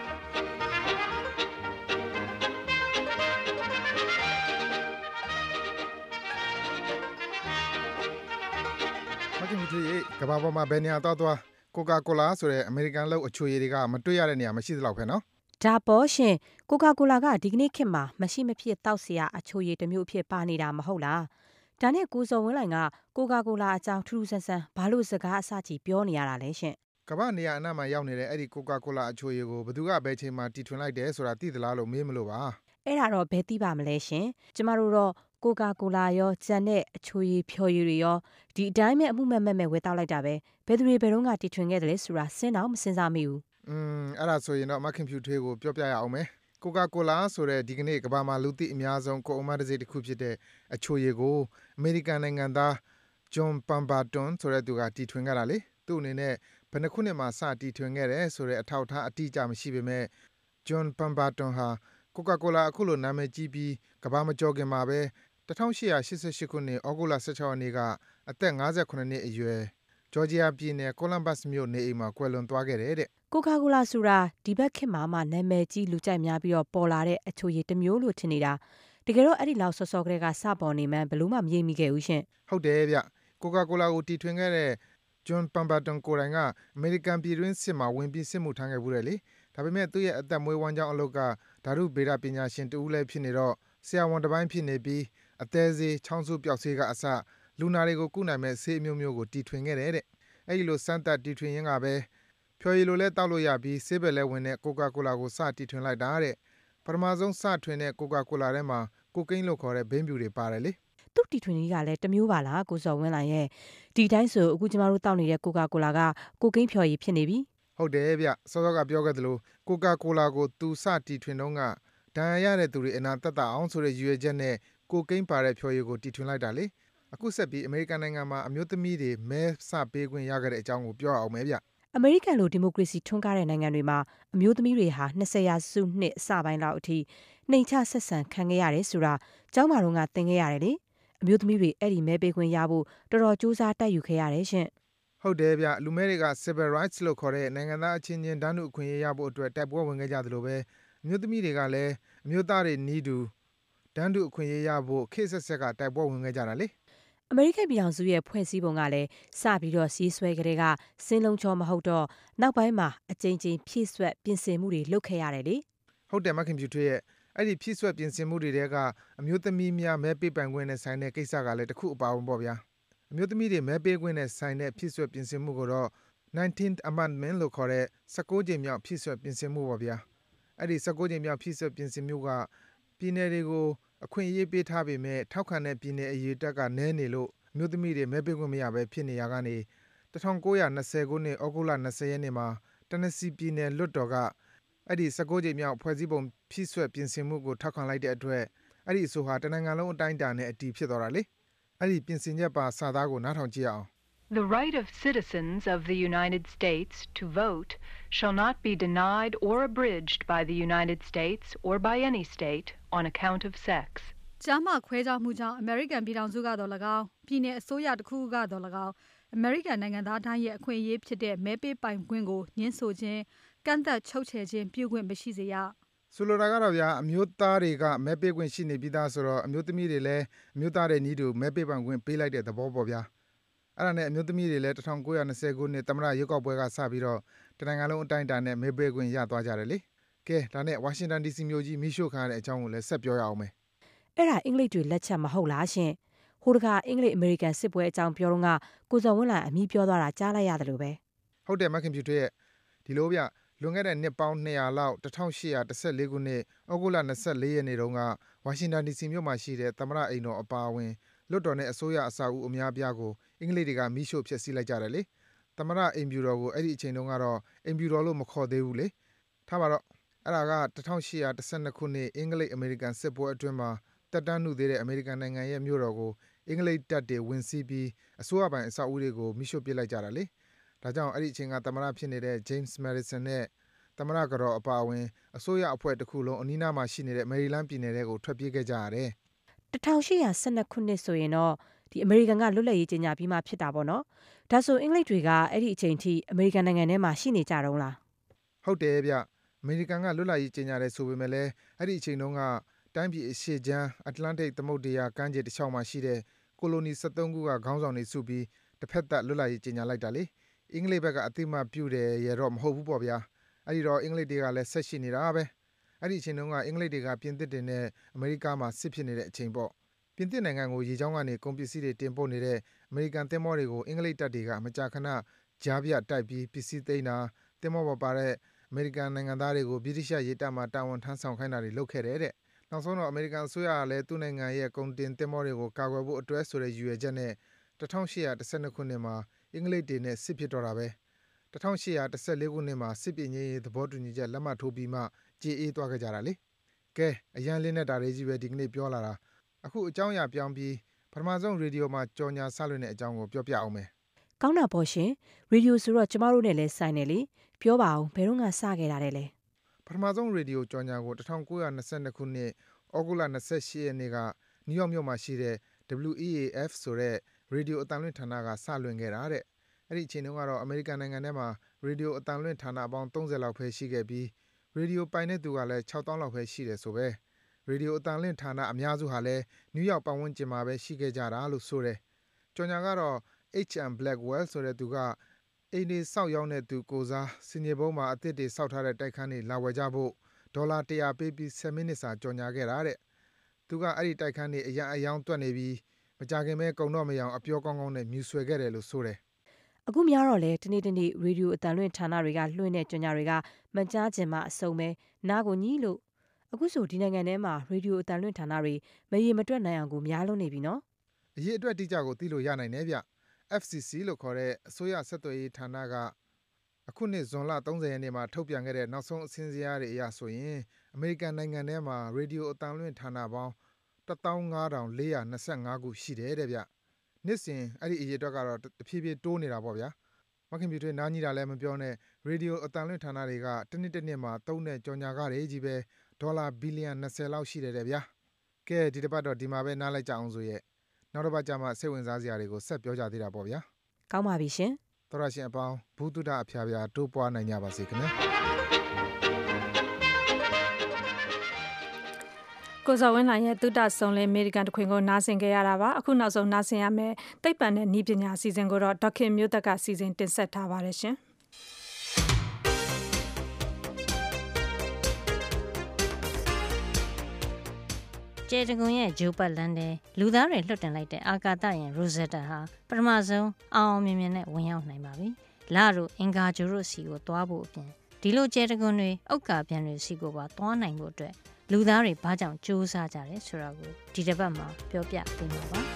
မခင်ဖြူရေကဘာပေါ်မှာဘယ်နေရာတော့ကိုကာကိုလာဆိုတဲ့အမေရိကန်လောက်အချိုရည်တွေကမတွေ့ရတဲ့နေရာမရှိသလောက်ပဲနော်ဒါပေါ်ရှင်ကိုကာကိုလာကဒီကနေ့ခေတ်မှာမရှိမဖြစ်တောက်เสียအချိုရည်တစ်မျိုးအဖြစ်ပါနေတာမဟုတ်လားဒါနဲ့ကိုစော်ဝင်းလိုင်ကကိုကာကိုလာအကြောင်းထူးထူးဆန်းဆန်းဘာလို့စကားအစကြီးပြောနေရတာလဲရှင်ကဘာနေရာအနှံ့မှာရောက်နေတဲ့အဲ့ဒီကိုကာကိုလာအချိုရည်ကိုဘသူကဘယ်ချိန်မှတီထွင်လိုက်တယ်ဆိုတာသိသလားလို့မေးမလို့ပါအဲ့ဒါတော့ဘယ်သိပါမလဲရှင်ကျမတို့တော့ကိုကာကိုလာရောဂျန်တဲ့အချိုရည်ဖြော်ရည်တွေရောဒီအတိုင်းပဲအမှုမဲ့ဝယ်တောက်လိုက်တာပဲဘယ်သူတွေဘယ်တော့ကတီထွင်ခဲ့တယ်လဲဆိုတာစဉ်းတော့မစဉ်းစားမိဘူးအဲ့ဒါဆိုရင်တော့မခင်ဖြူထွေးကိုပြောပြရအောင်မယ်ကိုကာကိုလာဆိုတဲ့ဒီကနေ့ကဘာမှာလူသိအများဆုံးကိုအမတစိတစ်ခုဖြစ်တဲ့အချိုရည်ကိုအမေရိကန်နိုင်ငံသားဂျွန်ပမ်ဘာတွန်ဆိုတဲ့သူကတီထွင်ခဲ့တာလေသူ့အနေနဲ့ဘယ်နှခုနှစ်မှာစတီထွင်ခဲ့တယ်ဆိုတဲ့အထောက်အထားအတိအကျမရှိပေမဲ့ဂျွန်ပမ်ဘာတွန်ဟာကိုကာကိုလာအခုလိုနာမည်ကြီးပြီးကဘာမကျော်ခင်မှာပဲ1888ခုနှစ်ဩဂုတ်လ16ရက်နေ့ကအသက်58နှစ်အရွယ်ဂျော်ဂျီယာပြည်နယ်ကိုလမ်ဘတ်မြို့နေအိမ်မှာကွယ်လွန်သွားခဲ့တယ်တဲ့ကိုကာကိုလာဆိုတာဒီဘက်ခေတ်မှာမှနာမည်ကြီးလူကြိုက်များပြီးတော့ပေါ်လာတဲ့အချိုရည်တစ်မျိုးလို့ထင်နေတာတကယ်တော့အဲ့ဒီလောက်စောစောကလေးကစပေါ်နေမှဘလို့မှမရိပ်မိခဲ့ဘူးရှင်ဟုတ်တယ်ဗျကိုကာကိုလာကိုတီထွင်ခဲ့တဲ့ဂျွန်ပမ်ဘာတွန်ကိုတိုင်ကအမေရိကန်ပြည်တွင်းစစ်မှာဝင်ပြီးစစ်မှုထမ်းခဲ့ဘူးတယ်လေဒါပေမဲ့သူ့ရဲ့အသက်မွေးဝမ်းကြောင်းအလုပ်ကဓာတုဗေဒပညာရှင်တူဦးလည်းဖြစ်နေတော့ဆရာဝန်တစ်ပိုင်းဖြစ်နေပြီးအသေးသေးချောင်းစုပျောက်ဆေးကအစလူနာတွေကိုကုနိုင်မဲ့ဆေးအမျိုးမျိုးကိုတီထွင်ခဲ့တယ်တဲ့အဲ့ဒီလိုစမ်းသပ်တီထွင်ရင်းကပဲဖြော်ရည်လိုလဲတောက်လို့ရပြီးဆေးပဲလဲဝင်တဲ့ကိုကာကိုလာကိုစတီထွင်လိုက်တာတဲ့ပထမဆုံးစထွင်တဲ့ကိုကာကိုလာထဲမှာကိုကိန်းလို့ခေါ်တဲ့ဘင်းပြူတွေပါတယ်လေသူ့တီထွင်ကြီးကလည်းတစ်မျိုးပါလားကိုစော်ဝင်းလိုင်ရဲ့ဒီတိုင်းဆိုအခုကျမတို့တောက်နေတဲ့ကိုကာကိုလာကကိုကိန်းဖြော်ရည်ဖြစ်နေပြီဟုတ်တယ်ဗျစောစောကပြောခဲ့သလိုကိုကာကိုလာကိုသူစတီထွင်တော့ကဒဏ်ရာရတဲ့သူတွေအနာသက်သာအောင်ဆိုတဲ့ရည်ရွယ်ချက်နဲ့ကိုကိန်းပါတဲ့ဖြော်ရည်ကိုတီထွင်လိုက်တာလေအခုဆက်ပြီးအမေရိကန်နိုင်ငံမှာအမျိုးသမီးတွေမဲစပေးခွင့်ရခဲ့တဲ့အကြောင်းကိုပြောအောင်မယ်ဗျအမေရိကန်လိုဒီမိုကရေစီထွန်းကားတဲ့နိုင်ငံတွေမှာအမျိုးသမီးတွေဟာ20ရာစုနှစ်အစပိုင်းလောက်အထိနှိမ်ချဆက်ဆံခံခဲ့ရတယ်ဆိုတာကျောင်းမှာတော့သင်ခဲ့ရတယ်လေအမျိုးသမီးတွေအဲ့ဒီမဲပေးခွင့်ရဖို့တော်တော်စူးစမ်းတိုက်ယူခဲ့ရတယ်ရှင်ဟုတ်တယ်ဗျလူမဲတွေက civil rights လို့ခေါ်တဲ့နိုင်ငံသားအချင်းချင်းတန်းတူအခွင့်အရေးရဖို့အတွက်တိုက်ပွဲဝင်ခဲ့ကြသလိုပဲအမျိုးသမီးတွေကလည်းအမျိုးသားတွေနီးတူတန်းတူအခွင့်အရေးရဖို့ခေတ်ဆက်ဆက်ကတိုက်ပွဲဝင်ခဲ့ကြတာလေအမေရိကန်ပြည်ထောင်စုရဲ့ဖွဲ့စည်းပုံကလည်းစပြီးတော့စီးဆွဲကြတဲ့ကစင်းလုံးချောမဟုတ်တော့နောက်ပိုင်းမှာအကြိမ်ကြိမ်ဖြည့်ဆွက်ပြင်ဆင်မှုတွေလုပ်ခဲ့ရတယ်လေဟုတ်တယ်မခင်ဖြူထွေးရဲ့အဲ့ဒီဖြည့်ဆွက်ပြင်ဆင်မှုတွေတဲကအမျိုးသမီးများမဲပေးပိုင်ခွင့်နဲ့ဆိုင်တဲ့ကိစ္စကလည်းတစ်ခုအပါအဝင်ပေါ့ဗျာအမျိုးသမီးတွေမဲပေးခွင့်နဲ့ဆိုင်တဲ့ဖြည့်ဆွက်ပြင်ဆင်မှုကိုတော့ 19th Amendment လို့ခေါ်တဲ့16ကြိမ်မြောက်ဖြည့်ဆွက်ပြင်ဆင်မှုပေါ့ဗျာအဲ့ဒီ16ကြိမ်မြောက်ဖြည့်ဆွက်ပြင်ဆင်မှုကပြည်နယ်တွေကိုအခွင့်အရေးပေးထားပေမဲ့ထောက်ခံတဲ့ပြည်နယ်အရေးတက်ကနည်းနေလို့အမျိုးသမီးတွေမဲပေးခွင့်မရဘဲဖြစ်နေရကနေ1920ခုနှစ်ဩဂုတ်လ20ရက်နေ့မှာတနစီပြည်နယ်လွတ်တော်ကအဲ့ဒီ19ကြိမ်မြောက်ဖွဲ့စည်းပုံဖြည့်ဆွက်ပြင်ဆင်မှုကိုထောက်ခံလိုက်တဲ့အတွက်အဲ့ဒီအဆိုဟာတနိုင်ငံလုံးအတိုင်းအတာနဲ့အတည်ဖြစ်သွားတာလေအဲ့ဒီပြင်ဆင်ချက်ပါစာသားကိုနားထောင်ကြည့်အောင် The right of citizens of the United States to vote shall not be denied or abridged by the United States or by any state on account of sex. ကျားမခွဲခြားမှုကြောင့်အမေရိကန်ပြည်ထောင်စုကတော့၎င်းပြည်내အစိုးရတစ်ခုကတော့၎င်းအမေရိကန်နိုင်ငံသားတိုင်းရဲ့အခွင့်အရေးဖြစ်တဲ့မဲပေးပိုင်ခွင့်ကိုညှင်းဆိုခြင်းကန့်သက်ချုပ်ချယ်ခြင်းပြုခွင့်မရှိစေရဆိုလိုတာကတော့ဗျာအမျိုးသားတွေကမဲပေးခွင့်ရှိနေပြီးသားဆိုတော့အမျိုးသမီးတွေလည်းအမျိုးသားတွေနီးတူမဲပေးပိုင်ခွင့်ပေးလိုက်တဲ့သဘောပေါ့ဗျာအဲ့ဒါနဲ့အမျိုးသမီးတွေလည်း1920ခုနှစ်သမ္မတရွေးကောက်ပွဲကစပြီးတော့တနိုင်ငံလုံးအတိုင်းအတာနဲ့မဲပေးခွင့်ရသွားကြတယ်လေကဲဒါနဲ့ဝါရှင်တန် DC မြို့ကြီးမိရှို့ခံရတဲ့အကြောင်းကိုလည်းဆက်ပြောရအောင်မယ်အဲ့ဒါအင်္ဂလိပ်တွေလက်ချက်မဟုတ်လားရှင်ဟိုတကအင်္ဂလိပ်အမေရိကန်စစ်ပွဲအကြောင်းပြောတော့ကကိုစော်ဝင်းလာအမိပြောသွားတာကြားလိုက်ရတယ်လို့ပဲဟုတ်တယ်မခင်ဖြူထွေးရဲ့ဒီလိုဗျလွန်ခဲ့တဲ့နှစ်ပေါင်း200လောက်1814ခုနှစ်ဩဂုတ်လ24ရက်နေ့တုန်းကဝါရှင်တန် DC မြို့မှာရှိတဲ့သမ္မတအိမ်တော်အပါအဝင်လွတ်တော်နဲ့အစိုးရအဆောက်အဦအများပြားကိုအင်္ဂလိပ်တွေကမိရှို့ဖျက်ဆီးလိုက်ကြတယ်လေသမ္မတအိမ်ဖြူတော်ကိုအဲ့ဒီအချိန်တုန်းကတော့အိမ်ဖြူတော်လို့မခေါ်သေးဘူးလေထားပါတော့အဲ့ဒါက1812ခုနှစ်အင်္ဂလိပ်အမေရိကန်စစ်ပွဲအတွင်းမှာတက်တန်းနှုတ်သေးတဲ့အမေရိကန်နိုင်ငံရဲ့မြို့တော်ကိုအင်္ဂလိပ်တပ်တွေဝင်စီးပြီးအစိုးရပိုင်အဆောက်အဦတွေကိုမိရှို့ပစ်လိုက်ကြတာလေဒါကြောင့်အဲ့ဒီအချိန်ကသမ္မတဖြစ်နေတဲ့ James Madison နဲ့သမ္မတကတော့အပါအဝင်အစိုးရအဖွဲ့တစ်ခုလုံးအနီးနားမှာရှိနေတဲ့မယ်ရီလန်းပြည်နယ်တွေကိုထွက်ပြေးခဲ့ကြရတယ် 1812ခုနှစ်ဆိုရင်တော့ဒီအမေရိကန်ကလွတ်လပ်ရေးကြေညာပြီးမှဖြစ်တာပေါ့နော်ဒါဆိုအင်္ဂလိပ်တွေကအဲ့ဒီအချိန်ထိအမေရိကန်နိုင်ငံထဲမှာရှိနေကြတော့လားဟုတ်တယ်ဗျအမေရိကန်ကလွတ်လပ်ရေးကြေညာတယ်ဆိုပေမဲ့လည်းအဲ့ဒီအချိန်တုန်းကတိုင်းပြည်အရှေ့ချမ်းအတ္တလန္တိတ်သမုဒ္ဒရာကမ်းခြေတစ်လျှောက်မှာရှိတဲ့ကိုလိုနီ73ခုကခေါင်းဆောင်တွေစုပြီးတစ်ဖက်သက်လွတ်လပ်ရေးကြေညာလိုက်တာလေအင်္ဂလိပ်ဘက်ကအသိမှပြုတယ်ရတော့မဟုတ်ဘူးပေါ့ဗျာအဲ့ဒီတော့အင်္ဂလိပ်တွေကလည်းဆက်ရှိနေတာပဲအဲ့ဒီအချိန်တုန်းကအင်္ဂလိပ်တွေကပြင်သစ်တွေနဲ့အမေရိကမှာစစ်ဖြစ်နေတဲ့အချိန်ပေါ့ပြင်သစ်နိုင်ငံကိုရေကြောင်းကနေကုန်ပစ္စည်းတွေတင်ပို့နေတဲ့အမေရိကန်သင်္ဘောတွေကိုအင်္ဂလိပ်တပ်တွေကမကြာခဏကြားပြတိုက်ပြီးပစ္စည်းသိမ်းတာသင်္ဘောပေါ်ပါတဲ့အမေရိကန်နိုင်ငံသားတွေကိုဗြိတိရှရေတပ်မှတာဝန်ထမ်းဆောင်ခိုင်းတာတွေလုပ်ခဲ့တယ်တဲ့နောက်ဆုံးတော့အမေရိကန်အစိုးရကလည်းသူ့နိုင်ငံရဲ့ကုန်တင်သင်္ဘောတွေကိုကာကွယ်ဖို့အတွက်ဆိုတဲ့ရည်ရွယ်ချက်နဲ့1812ခုနှစ်မှာအင်္ဂလိပ်တွေနဲ့စစ်ဖြစ်တော့တာပဲ1814ခုနှစ်မှာစစ်ပြေငြိမ်းရေးသဘောတူညီချက်လက်မှတ်ထိုးပြီးမှကြေအေးသွားကြတာလေကဲအရန်လေးနဲ့ဒါလေးကြီးပဲဒီကနေ့ပြောလာတာအခုအကြောင်းအရာပြောင်းပြီးပထမဆုံးရေဒီယိုမှာကြော်ညာဆလွှင့်တဲ့အကြောင်းကိုပြောပြအောင်မယ်ကောင်းတာပေါ့ရှင်ရေဒီယိုဆိုတော့ကျမတို့နဲ့လည်းဆိုင်တယ်လေပြောပါအောင်ဘယ်တော့မှစခဲ့တာလဲပထမဆုံးရေဒီယိုကြော်ညာကို1922ခုနှစ်ဩဂုတ်လ28ရက်နေ့ကနယူးယောက်မြို့မှာရှိတဲ့ WEAF ဆိုတဲ့ရေဒီယိုအသံလွှင့်ဌာနကစလွှင့်ခဲ့တာတဲ့အဲ့ဒီအချိန်တုန်းကတော့အမေရိကန်နိုင်ငံထဲမှာရေဒီယိုအသံလွှင့်ဌာနပေါင်း30လောက်ပဲရှိခဲ့ပြီးရေဒီယိုပိုင်တဲ့သူကလည်း6000လောက်ပဲရှိတယ်ဆိုပဲရေဒီယိုအသံလွှင့်ဌာနအများစုဟာလည်းနယူးယောက်ပတ်ဝန်းကျင်မှာပဲရှိခဲ့ကြတာလို့ဆိုတယ်ကြော်ညာကတော့ H.M. Blackwell ဆိုတဲ့သူကအိမ်တွေစောက်ရောက်တဲ့သူကိုစားစင်ကြေဘုံမှာအသစ်တွေစောက်ထားတဲ့တိုက်ခန်းတွေလာဝယ်ကြဖို့ဒေါ်လာ100ပေးပြီး10မိနစ်စာကြော်ညာခဲ့တာတဲ့သူကအဲ့ဒီတိုက်ခန်းတွေအယောင်တွက်နေပြီးမကြခင်ပဲကုံတော့မရအောင်အပြောကောင်းကောင်းနဲ့မြူဆွဲခဲ့တယ်လို့ဆိုတယ်အခုများတော့လေတနေ့တနေ့ရေဒီယိုအတန်လွှင့်ဌာနတွေကလွှင့်တဲ့ကြော်ညာတွေကမကြားချင်မှအဆုံးပဲနားကိုညီးလို့အခုဆိုဒီနိုင်ငံထဲမှာရေဒီယိုအတန်လွှင့်ဌာနတွေမရေမတွက်နိုင်အောင်ကိုများလုံးနေပြီနော်အရေးအတွက်တိကျကိုသိလို့ရနိုင်တယ်ဗျ FCC လို့ခေါ်တဲ့အစိုးရဆက်သွယ်ရေးဌာနကအခုနှစ်ဇွန်လ30ရက်နေ့မှာထုတ်ပြန်ခဲ့တဲ့နောက်ဆုံးအစင်းစရာတွေအရဆိုရင်အမေရိကန်နိုင်ငံထဲမှာရေဒီယိုအတန်လွှင့်ဌာနပေါင်း15425ခုရှိတယ်တဲ့ဗျနှစ်စဉ်အဲ့ဒီအရေးအတွက်ကတော့တဖြည်းဖြည်းတိုးနေတာပေါ့ဗျာမခင်ပြွေနားကြီးတာလည်းမပြောနဲ့ရေဒီယိုအတန်လွှင့်ဌာနတွေကတစ်နှစ်မှာသုံးတဲ့ကြော်ညာကားတွေကြီးပဲဒေါ်လာဘီလီယံ20လောက်ရှိတယ်တဲ့ဗျာကဲဒီတစ်ပတ်တော့ဒီမှာပဲနားလိုက်ကြအောင်ဆိုရဲ့နောက်တစ်ပတ်ကျမှစိတ်ဝင်စားစရာတွေကိုဆက်ပြောကြသေးတာပေါ့ဗျာကောင်းပါပြီရှင်သောရရှင်အပေါင်းဘုဒ္ဓအဖျားဖျားတိုးပွားနိုင်ကြပါစေခင်ဗျာကိုစောဝင်းလိုင်ရဲ့သုတဆုံလင်းအမေရိကန်တခွင်ကိုနားဆင်ကြရတာပါအခုနောက်ဆုံးနားဆင်ရမယ်သိပ္ပံနဲ့နည်းပညာအစီအစဉ်ကိုတော့ဒေါခင်မျိုးသက်ကစီစဉ်တင်ဆက်ထားပါတယ်ရှင်ကျေတကွန်ရဲ့ဂျိုးပတ်လန်းတဲ့လူသားတွေလွှတ်တင်လိုက်တဲ့အာကာသယာဉ် Rosetta ဟာပထမဆုံးအောင်မြင်မြင်နဲ့ဝင်ရောက်နိုင်ပါပြီ။လတို့အင်္ဂါဂြိုဟ်တို့စီကိုသွားဖို့အပြင်ဒီလိုကျေတကွန်တွေဥက္ကာပြန်တွေစီကိုပါသွားနိုင်ဖို့အတွက်လူသားတွေဘာကြောင့်ကြိုးစားကြတယ်ဆိုတာကိုဒီတစ်ပတ်မှာပြောပြပေးမှာပါ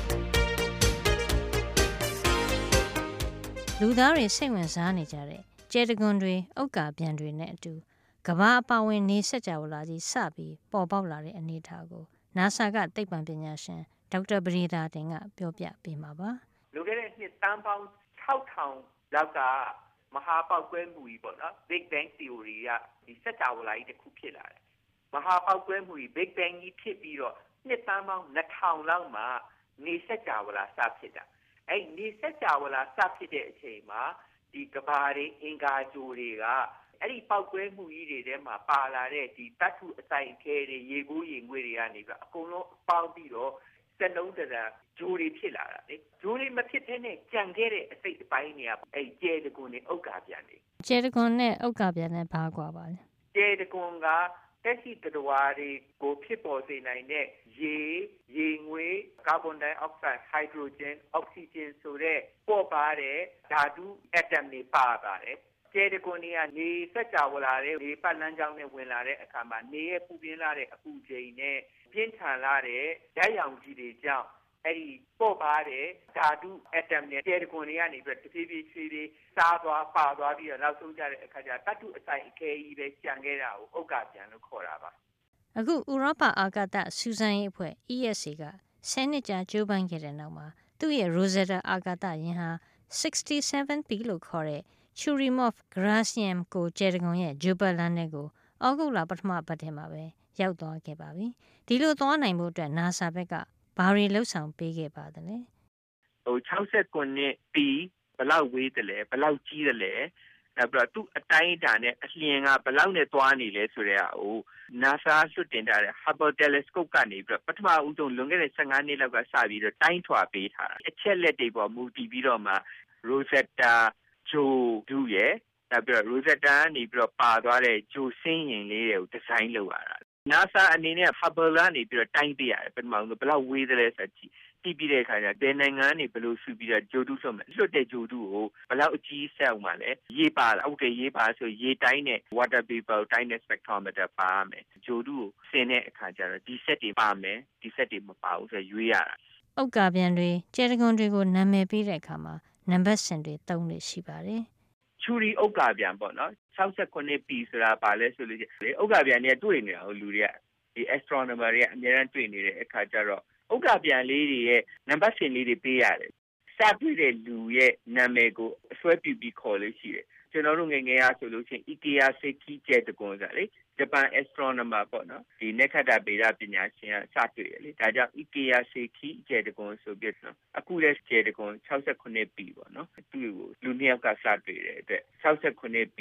။လူသားတွေစိတ်ဝင်စားနေကြတဲ့ကျဲတကွန်တွေဥက္ကာပြန်တွေနဲ့အတူကမ္ဘာအပါဝင်နေဆက်ကြဝဠာကြီးစပြီးပေါ်ပေါက်လာတဲ့အနေအထားကို NASA ကသိပ္ပံပညာရှင်ဒေါက်တာပရိဒါတင်ကပြောပြပေးမှာပါလူခဲ့တဲ့နှစ်တန်းပေါင်း6000လောက်ကမဟာပေါက်ကွဲမှုကြီးပေါ့နော် Big Bang Theory ကဒီစက်ကြဝဠာကြီးတစ်ခုဖြစ်လာတယ်မဟာပေါက်ကွဲမှုကြီး Big Bang ကြီးဖြစ်ပြီးတော့နှစ်တန်းပေါင်း2000လောက်မှာနေစက်ကြဝဠာစဖြစ်တာအဲ့နေစက်ကြဝဠာစဖြစ်တဲ့အချိန်မှာဒီကဘာတွေအင်္ဂါဂြိုဟ်တွေကအဲ့ဒီပေါက်ကွဲမှုကြီးတွေထဲမှာပါလာတဲ့ဒီတ attु အစိုင်အခဲတွေရေကူးရေငွေ့တွေကနေပြီးအကုန်လုံးပေါင်းပြီးတော့စက်လုံးတရံဂျိုးတွေဖြစ်လာတာလေဂျိုးတွေမဖြစ်တဲ့နဲ့ကြံခဲ့တဲ့အစိတ်အပိုင်းတွေကအဲ့ကျဲတကွန်နဲ့ဥက္ကာပြန်တွေကျဲတကွန်နဲ့ဥက္ကာပြန်နဲ့ဘာကွာပါလဲကျဲတကွန်ကတက်ရှိတဝါတွေကိုဖြစ်ပေါ်စေနိုင်တဲ့ရေငွေ့ကာဗွန်ဒိုင်အောက်ဆိုက်ဟိုက်ဒရိုဂျင်အောက်ဆီဂျင်ဆိုတဲ့ပေါ်ပါတဲ့ဓာတုအက်တမ်တွေပါပါတယ်ကျဲတကွန်တွေကနေစက်ကြဝဠာတွေဒီပတ်လန်းကြောင်းနဲ့ဝင်လာတဲ့အခါမှာနေရဲ့ပူပြင်းလာတဲ့အပူချိန်နဲ့ပြင်းထန်လာတဲ့ဓာတ်ရောင်ကြီးတွေကြောင့်အဲ့ဒီပေါ်ပါတဲ့ဓာတုအက်တမ်နဲ့ကျဲတကွန်တွေကနေပြီးတဖြည်းဖြည်းစားသွားပါသွားပြီးတော့နောက်ဆုံးကြတဲ့အခါကျတ attु အစိုင်အခဲကြီးပဲကျန်ခဲ့တာကိုဥက္ကာပြန်လို့ခေါ်တာပါအခုဥရောပအာကာသစူးစမ်းရေးအဖွဲ့ ESA က10နှစ်ကြာကြိုးပမ်းခဲ့တဲ့နောက်မှာသူ့ရဲ့ Rosetta အာကာသယာဉ်ဟာ 67P လို့ခေါ်တဲ့ Churyumov-Gerasimenko ကိုကျဲတကွန်ရဲ့ဂျိုပတ်လန်းထဲကိုဩဂုတ်လပထမပတ်ထဲမှာပဲရောက်သွားခဲ့ပါပြီဒီလိုသွားနိုင်ဖို့အတွက် NASA ဘက်ကဘာတွေလှုပ်ဆောင်ပေးခဲ့ပါသလဲ 69P ဘယ်လောက်ဝေးတယ်လဲဘယ်လောက်ကြီးတယ်လဲနောက်ပြီးတော့သူ့အတိုင်းအတာနဲ့အလျင်ကဘယ်လောက်နဲ့သွားနေလဲဆိုတဲ့ဟာကို NASA လွှတ်တင်ထားတဲ့ Hubble Telescope ကနေပြီးတော့ပထမဦးဆုံးလွန်ခဲ့တဲ့15နှစ်လောက်ကစပြီးတော့တိုင်းထွာပေးထားတာအချက်လက်တွေပေါ်မူတည်ပြီးတော့မှ Rosetta ဂျိုဒုရဲ့နောက်ပြီးတော့ Rosetta ကနေပြီးတော့ပါသွားတဲ့ဂျိုစင်းရင်လေးတွေကိုဒီဇိုင်းလုပ်ရတာ NASA အနေနဲ့ Hubble ကနေပြီးတော့တိုင်းပေးရတယ်ပထမဆုံးဘယ်လောက်ဝေးတယ်လဲဆိုတော့ကြည့်ပြီးတဲ့အခါကျဘယ်နိုင်ငံကနေဘယ်လိုဆူပြီးတော့ဂျိုဒုဆိုမှလွတ်တဲ့ဂျိုဒုကိုဘယ်လောက်အကြီးဆက်အောင်ပါလဲရေးပါလားဟုတ်တယ်ရေးပါဆိုရေးတိုင်းနဲ့ water vapor တိုင်းနဲ့ spectrometer ပါမယ်ဂျိုဒုကိုဆင်းတဲ့အခါကျတော့ဒီဆက်တွေပါမယ်ဒီဆက်တွေမပါဘူးဆိုရွေးရတာဥက္ကာပြန်တွေကျဲတကွန်တွေကိုနာမည်ပေးတဲ့အခါမှာနံပါတ်စင်တွေ3တွေရှိပါတယ်ချူရီဥက္ကာပြန်ပေါ့နော် 69P ဆိုတာပါလဲဆိုလို့ဥက္ကာပြန်တွေကတွေ့နေတာဟိုလူတွေကဒီ astronomer တွေကအများအားတွေ့နေတဲ့အခါကျတော့ဥက္ကာပြန်လေးတွေရဲ့နံပါတ်စင်လေးတွေပေးရတယ်စတွေ့တဲ့လူရဲ့နာမည်ကိုအစွဲပြုပြီးခေါ်လို့ရှိတယ်ကျွန်တော်တို့ငယ်ငယ်အားဆိုလို့ရှိရင် Ikeya Seki ကျဲတကွန်ဆိုတာလေဂျပန် astronomer ပေါ့နော်ဒီနက္ခတ္တဗေဒပညာရှင်ကစတွေ့တယ်လေဒါကြောင့် Ikeya Seki ကျဲတကွန်ဆိုပြီးတော့အခုလည်းကျဲတကွန် 69P ပေါ့နော်သူ့ကိုလူနှစ်ယောက်ကစတွေ့တဲ့အတွက် 69P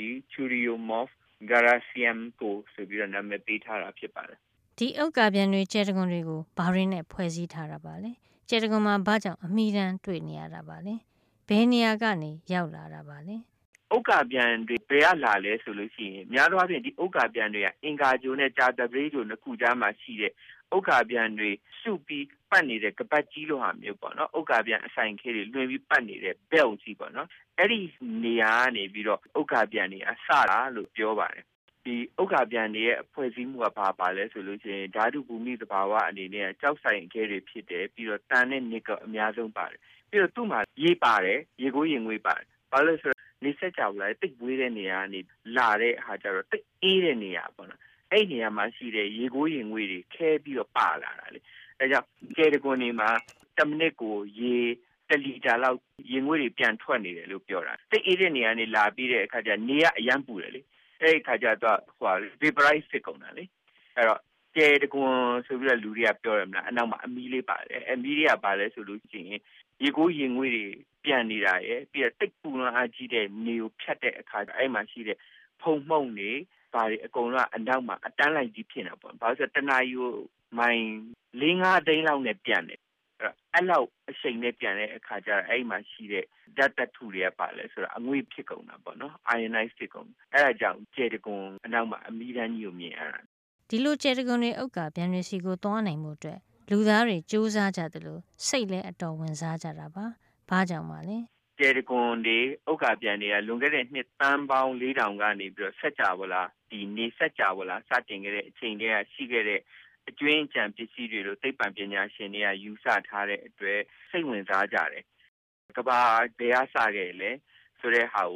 Churyumov-Gerasimenko ဆိုပြီးတော့နာမည်ပေးထားတာဖြစ်ပါတယ်ဒီဥက္ကာပြန်တွေကျဲတကွန်တွေကိုဘာတွေနဲ့ဖွဲ့စည်းထားတာပါလဲကျဲတကွန်မှာဘာကြောင့်အမိတမ်းတွေ့နေရတာပါလဲဘယ်နေရာကနေရောက်လာတာပါလဲဥက္ကာပြန်တွေဘယ်ကလာလဲဆိုလို့ရှိရင်များသောအားဖြင့်ဒီဥက္ကာပြန်တွေကအင်္ဂါဂြိုဟ်နဲ့ကြာသပတေးဂြိုဟ်နှစ်ခုကြားမှာရှိတဲ့ဥက္ကာပြန်တွေစုပြီးပတ်နေတဲ့ကပတ်ကြီးလိုဟာမျိုးပေါ့နော်ဥက္ကာပြန်အဆိုင်ခဲတွေလွှင့်ပြီးပတ်နေတဲ့ belt ကြီးပေါ့နော်အဲ့ဒီနေရာကနေပြီးတော့ဥက္ကာပြန်တွေအစတာလို့ပြောပါတယ်ဒီဥက္ကာပြန်တွေရဲ့အဖွဲ့အစည်းမှုကဘာလဲဆိုလို့ရှိရင်ဓာတုဘူမိသဘာဝအနေနဲ့ကြောက်ဆိုင်အခဲတွေဖြစ်တယ်ပြီးတော့တန်နဲ့နစ်ကအများဆုံးပါတယ်ပြီးတော့သူ့မှာရေပါတယ်ရေကိုရေငွေ့ပါတယ်ဘာလို့ဆိုနေဆက်ကြဘူးလားတိတ်ဝေးတဲ့နေရာကနေလာတဲ့ဟာကြတော့တိတ်အေးတဲ့နေရာပေါ့နော်အဲ့နေရာမှာရှိတဲ့ရေကိုရေငွေ့တွေခဲပြီးတော့ပါလာတာလေအဲကြောင့်ကျဲတကွန်နေမှာ10မိနစ်ကိုရေ1လီတာလောက်ရေငွေ့တွေပြန်ထွက်နေတယ်လို့ပြောတာတိတ်အေးတဲ့နေရာနေလာပြီးတဲ့အခါကျနေရအရန်ပူတယ်လေအဲ့ဒီခါကျတော့vaporize ဖြစ်ကုန်တာလေအဲ့တော့ကျဲတကွန်ဆိုပြီးတော့လူတွေကပြောရမလားအနောက်မှာအမီးလေးပါတယ်အမီးတွေကပါလဲဆိုလို့ရှိရင်ရေကိုရေငွေ့တွေပြန်နေတာရယ်ပြီးတော့တိတ်ပူလွန်အားကြီးတဲ့နေကိုဖြတ်တဲ့အခါအဲ့မှာရှိတဲ့ဖုံမှုန့်တွေဘာတွေအကုန်လုံးအနောက်မှာအတန်းလိုက်ကြီးဖြစ်နေတာပေါ့ဘာလို့ဆိုတော့တနာရီမိုင်4-5သိန်းလောက်နဲ့ပြန်တယ်အဲ့လောက်အချိန်နဲ့ပြန်တဲ့အခါကျတော့အဲ့မှာရှိတဲ့ဓာတ်သတ္တုတွေကပါလဲဆိုတော့အငွေ့ဖြစ်ကုန်တာပေါ့နော် ionize ဖြစ်ကုန်အဲ့ဒါကြောင့်ကျဲတကွန်အနောက်မှာအမီးတန်းကြီးကိုမြင်ရတာဒီလိုကျဲတကွန်တွေဥက္ကာပြန်တွေစီကိုသွားနိုင်မှုအတွက်လူသားတွေစူးစမ်းကြတယ်လို့စိတ်လည်းအတော်ဝင်စားကြတာပါဘာကြောင့်ပါလဲကျဲတကွန်တွေဥက္ကာပြန်တွေကလွန်ခဲ့တဲ့နှစ်တန်းပေါင်း4000ကနေပြီးတော့ဆက်ကြပါလားဒီနေဆက်ကြပါလားစတင်ခဲ့တဲ့အချိန်တည်းကရှိခဲ့တဲ့အကျွင်းကြံပစ္စည်းတွေလို့သိပ္ပံပညာရှင်တွေကယူဆထားတဲ့အတွက်စိတ်ဝင်စားကြတယ်ကဘာဘယ်အစခဲ့လဲဆိုတဲ့ဟာကို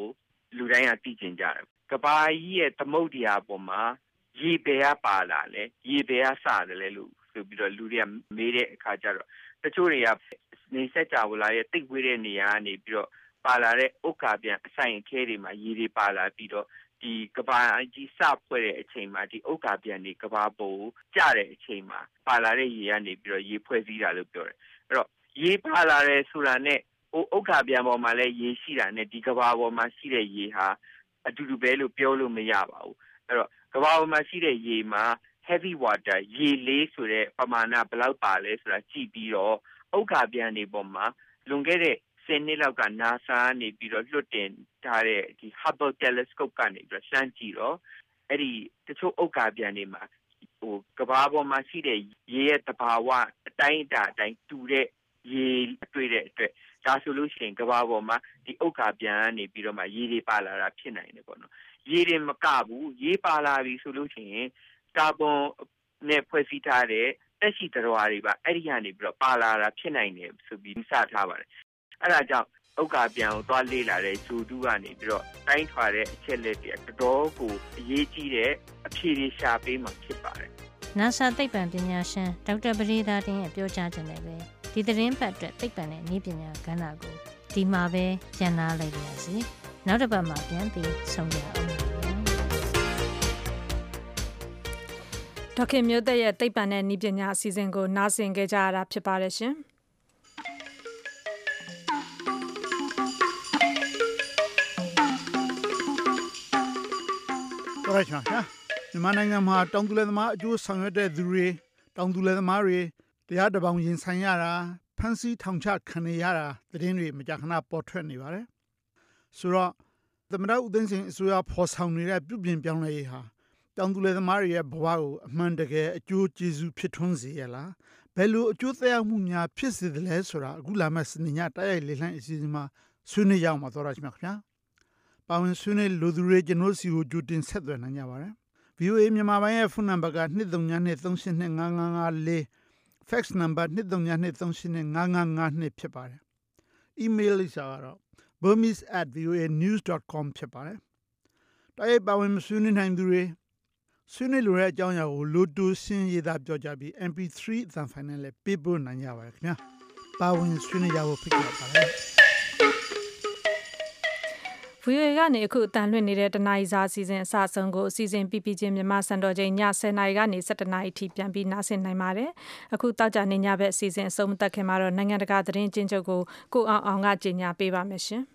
လူတိုင်းကသိကျင်ကြတယ်ကဘာကြီးရဲ့သမုဒ္ဒရာပေါ်မှာရေပေကပါလာလေရေပေကစတယ်လေလို့ဆိုပြီးတော့လူတွေကမေးတဲ့အခါကျတော့တချို့တွေကနေဆက်ကြဝဠာရဲ့တိတ်ဝေးတဲ့နေရာကနေပြီးတော့ပါလာတဲ့ဥက္ကာပြန်အဆိုင်ခဲတွေမှာရေတွေပါလာပြီးတော့ဒီကဘာကြီးစဖွဲ့တဲ့အချိန်မှာဒီဥက္ကာပြန်တွေကဘာပေါ်ကျတဲ့အချိန်မှာပါလာတဲ့ရေကနေပြီးတော့ရေဖွဲ့စည်းတာလို့ပြောတယ်အဲ့တော့ရေပါလာတယ်ဆိုတာနဲ့ဥက္ကာပြန်ပေါ်မှာလည်းရေရှိတာနဲ့ဒီကဘာပေါ်မှာရှိတဲ့ရေဟာအတူတူပဲလို့ပြောလို့မရပါဘူးအဲ့တော့ကဘာပေါ်မှာရှိတဲ့ရေမှာ heavy water ရေလေးဆိုတဲ့ပမာဏဘယ်လောက်ပါလဲဆိုတာကြည့်ပြီးတော့ဥက္ကာပြန်တွေပေါ်မှာလွန်ခဲ့တဲ့10 နှစ်လောက်က NASA ကနေပြီးတော့လွှတ်တင်ထားတဲ့ဒီ Hubble telescope ကနေပြီးတော့လှမ်းကြည့်တော့အဲ့ဒီတချို့ဥက္ကာပြန်တွေမှာကဘာပေါ်မှာရှိတဲ့ရေရဲ့သဘာဝအတိုင်းအတိုင်းတူတဲ့ရေတွေ့တဲ့အတွက်ဒါဆိုလို့ရှိရင်ကဘာပေါ်မှာဒီဥက္ကာပြန်ကနေပြီးတော့မှရေတွေပါလာတာဖြစ်နိုင်တယ်ပေါ့နော်ရေတွေမကဘူးရေပါလာပြီဆိုလို့ရှိရင်ကာဗွန်နဲ့ဖွဲ့စည်းထားတဲ့တက်ရှိသတ္တဝါတွေပါအဲ့ဒီကနေပြီးတော့ပါလာတာဖြစ်နိုင်တယ်ဆိုပြီးစထားပါတယ်အဲ့ဒါကြောင့်ဥက္ကာပြန်ကိုသွားလေ့လာတဲ့ဂျိုတူးကနေပြီးတော့တိုင်းထွာတဲ့အချက်လက်တွေတော်တော်ကိုအရေးကြီးတဲ့အဖြေတွေရှာပေးမှဖြစ်ပါတယ် NASA သိပ္ပံပညာရှင်ဒေါက်တာပရိသတ်တင်ရဲ့ပြောကြားခြင်းနဲ့ပဲဒီသတင်းပတ်အတွက်သိပ္ပံနဲ့နည်းပညာကဏ္ဍကိုဒီမှာပဲညှိနှိုင်းလိုက်ပါရစေနောက်တစ်ပတ်မှာပြန်ပြီးဆုံကြအောင်ဒေါက်ခင်မျိုးသက်ရဲ့သိပ္ပံနဲ့နည်းပညာအစီအစဉ်ကိုနားဆင်ကြကြရတာဖြစ်ပါတယ်ရှင်တော်ရချာမြန်မာနိုင်ငံမှာတောင်သူလယ်သမားအကျိုးဆောင်ရွက်တဲ့သူတွေတောင်သူလယ်သမားတွေတရားတပေါင်းရင်ဆိုင်ရတာဖမ်းဆီးထောင်ချခံရတာသတင်းတွေမကြာခဏပေါ်ထွက်နေပါတယ်ဆိုတော့သမ္မတဦးသိန်းစိန်အစိုးရဖော်ဆောင်နေတဲ့ပြုပြင်ပြောင်းလဲရေးဟာတောင်သူလယ်သမားတွေရဲ့ဘဝကိုအမှန်တကယ်အကျိုးကျေးဇူးဖြစ်ထွန်းစေရလားဘယ်လိုအကျိုးသက်ရောက်မှုများဖြစ်စေသလဲဆိုတာအခုလာမယ့်စနေညတိုက်ရိုက်လေ့လာအစီအစဉ်မှာဆွေးနွေးရအောင်ပါတော်ရချင်ပါခင်ဗျာပါဝင်ဆွေးနွေးလူသူတွေကျွန်တော်စီကိုကြိုတင်ဆက်သွယ်နိုင်ကြပါတယ် VOA မြန်မာပိုင်းရဲ့ဖုန်းနံပါတ်က2323855554 fax number 2323855552ဖြစ်ပါတယ် email လိပ်စာကတော့ burmese@voanews.com ဖြစ်ပါတယ်တိုက်ရိုက်ပါဝင်ဆွေးနွေးနိုင်သူတွေဆွေးနွေးလိုတဲ့အကြောင်းအရာကိုလိုတိုရှင်းရေးသားပြောကြပြီး MP3 အသံဖိုင်နဲ့လည်းပေးပို့နိုင်ကြပါတယ်ခင်ဗျာပါဝင်ဆွေးနွေးကြဖို့ဖိတ်ခေါ်ပါတယ် VOA ကနေအခုအတန်လွှင့်နေတဲ့တနားရီစာအစီအစဉ်အစအဆုံးကိုအစီအစဉ်ပြပြချင်းမြန်မာစံတော်ချိန်ည10:00နာရီကနေ17:00နာရီထိပြန်ပြီးနားဆင်နိုင်ပါတယ်အခုတောက်ကြနေညဘက်အစီအစဉ်အဆုံးမသက်ခင်မှာတော့နိုင်ငံတကာသတင်းကျဉ်းချုပ်ကိုအောင်ကကြေညာပေးပါမယ်ရှင်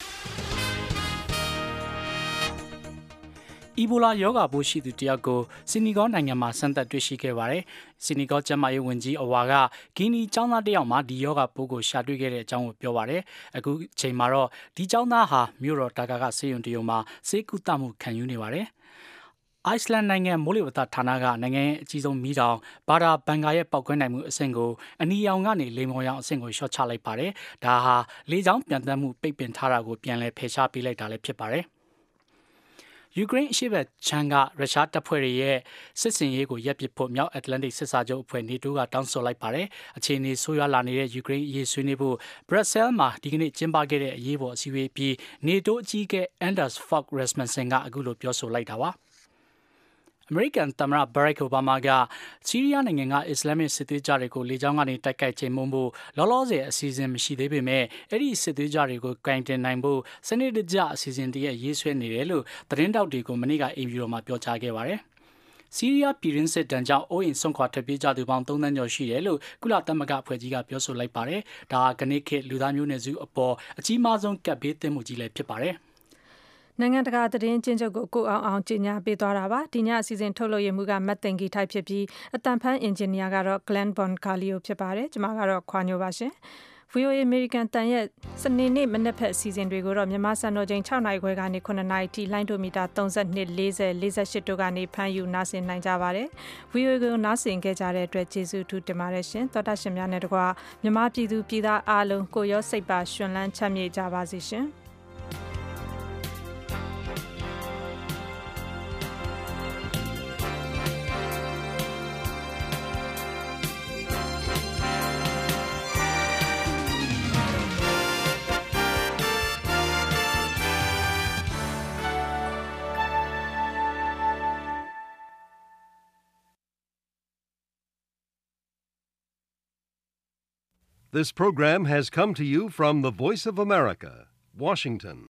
အီဘိုလာရောဂါပိုးရှိသူတယောက်ကိုဆီနီဂေါနိုင်ငံမှာစမ်းသပ်တွေ့ရှိခဲ့ပါတယ်။ဆီနီဂေါကျန်းမာရေးဝန်ကြီးအဝါကဂီနီကျောင်းသားတယောက်မှာဒီရောဂါပိုးကိုရှာတွေ့ခဲ့တဲ့အကြောင်းကိုပြောပါတယ်။အခုချိန်မှာတော့ဒီကျောင်းသားဟာမြို့တော်ဒါကာကဆေးရုံတရုံမှာဆေးကုသမှုခံယူနေပါတယ်။ အိုက်စလန်နိုင်ငံမိုးလေဝသဌာနကနိုင်ငံရဲ့အကြီးဆုံးမီးတောင်ဘာဒါဘန်ဂါရဲ့ပောက်ကွဲနိုင်မှုအဆင့်ကိုအနီရောင်ကနေလေမော်ရောင်အဆင့်ကိုလျှော့ချလိုက်ပါတယ်။ဒါဟာလေကြောင်းပြန်တက်မှုပိတ်ပင်ထားတာကိုပြန်လည်ဖယ်ရှားပေးလိုက်တာလည်းဖြစ်ပါတယ်။ယူကရိန်းအရှေ့ဘက်ခြမ်းကရုရှားတပ်ဖွဲ့တွေရဲ့စစ်စင်ရေးကိုရပ်ပစ်ဖို့မြောက်အတ္တလန်တိတ်စစ်စာချုပ်အဖွဲ့ NATO ကတောင်းဆိုလိုက်ပါတယ်။အခြေအနေဆိုးရွားလာနေတဲ့ယူကရိန်းအရေးဆွေးနွေးဖို့ဘရက်ဆဲလ်မှာဒီကနေ့ကျင်းပခဲ့တဲ့အရေးပေါ်အစည်းအဝေးပြီး NATO အကြီးအကဲ Anders Fogh Rasmussen ကအခုလိုပြောဆိုလိုက်တာပါ။အမေရိကန်သမ္မတဘရက်အိုဘားမားကဆီးရီးယားနိုင်ငံကအစ္စလာမစ်စစ်သွေးကြွတွေကိုလေကြောင်းကနေတိုက်ခိုက်ချိန်မုံဖို့လောလောဆယ်အစီအစဉ်မရှိသေးပေမဲ့အဲ့ဒီစစ်သွေးကြွတွေကိုကင်တင်နိုင်ဖို့စနစ်တကျအစီအစဉ်တည်းရေးဆွဲနေတယ်လို့သတင်းတောက်တွေကိုမနေ့ကအင်ဖြူတော်မှာပြောကြားခဲ့ပါတယ်။ဆီးရီးယားပြည်တွင်းစစ်တမ်းကြောင့်အိုးအိမ်ဆုံးခွာထွက်ပြေးကြသူပေါင်း3သန်းကျော်ရှိတယ်လို့ကုလသမဂ္ဂအဖွဲ့ကြီးကပြောဆိုလိုက်ပါတယ်။ဒါကနေ့ခေတ်လူသားမျိုးနွယ်စုအပေါ်အကြီးမားဆုံးကပ်ဘေးသင့်မှုကြီးလည်းဖြစ်ပါတယ်။နိုင်ငံတကာသတင်းကျဉ်းချုပ်ကိုအောင်ကြေညာပေးသွားတာပါဒီညအစီအစဉ်ထုတ်လုပ်ရမှုကမတ်တင်ဂီထိုက်ဖြစ်ပြီးအတန်ဖန်အင်ဂျင်နီယာကတော့ Glenn Boncarlio ဖြစ်ပါတယ်ကျွန်မကတော့ခွာညိုပါရှင် VOA American တန်ရဲ့စနေနေ့မနက်ဖက်အစီအစဉ်တွေကိုတော့မြန်မာစံတော်ချိန်6:00နာရီခွဲကနေ9:00နာရီထိလိုင်းဒိုမီတာ32 40 48တို့ကနေဖမ်းယူနားဆင်နိုင်ကြပါတယ် VOA ကိုနားဆင်ခဲ့ကြတဲ့အတွက်ကျေးဇူးထူးတင်ပါတယ်ရှင်သောတာရှင်များနဲ့တကွာမြန်မာပြည်သူပြည်သားအားလုံးကိုရောစိတ်ပါရှင်လန်းချမ်းမြေ့ကြပါစေရှင် This program has come to you from the Voice of America, Washington.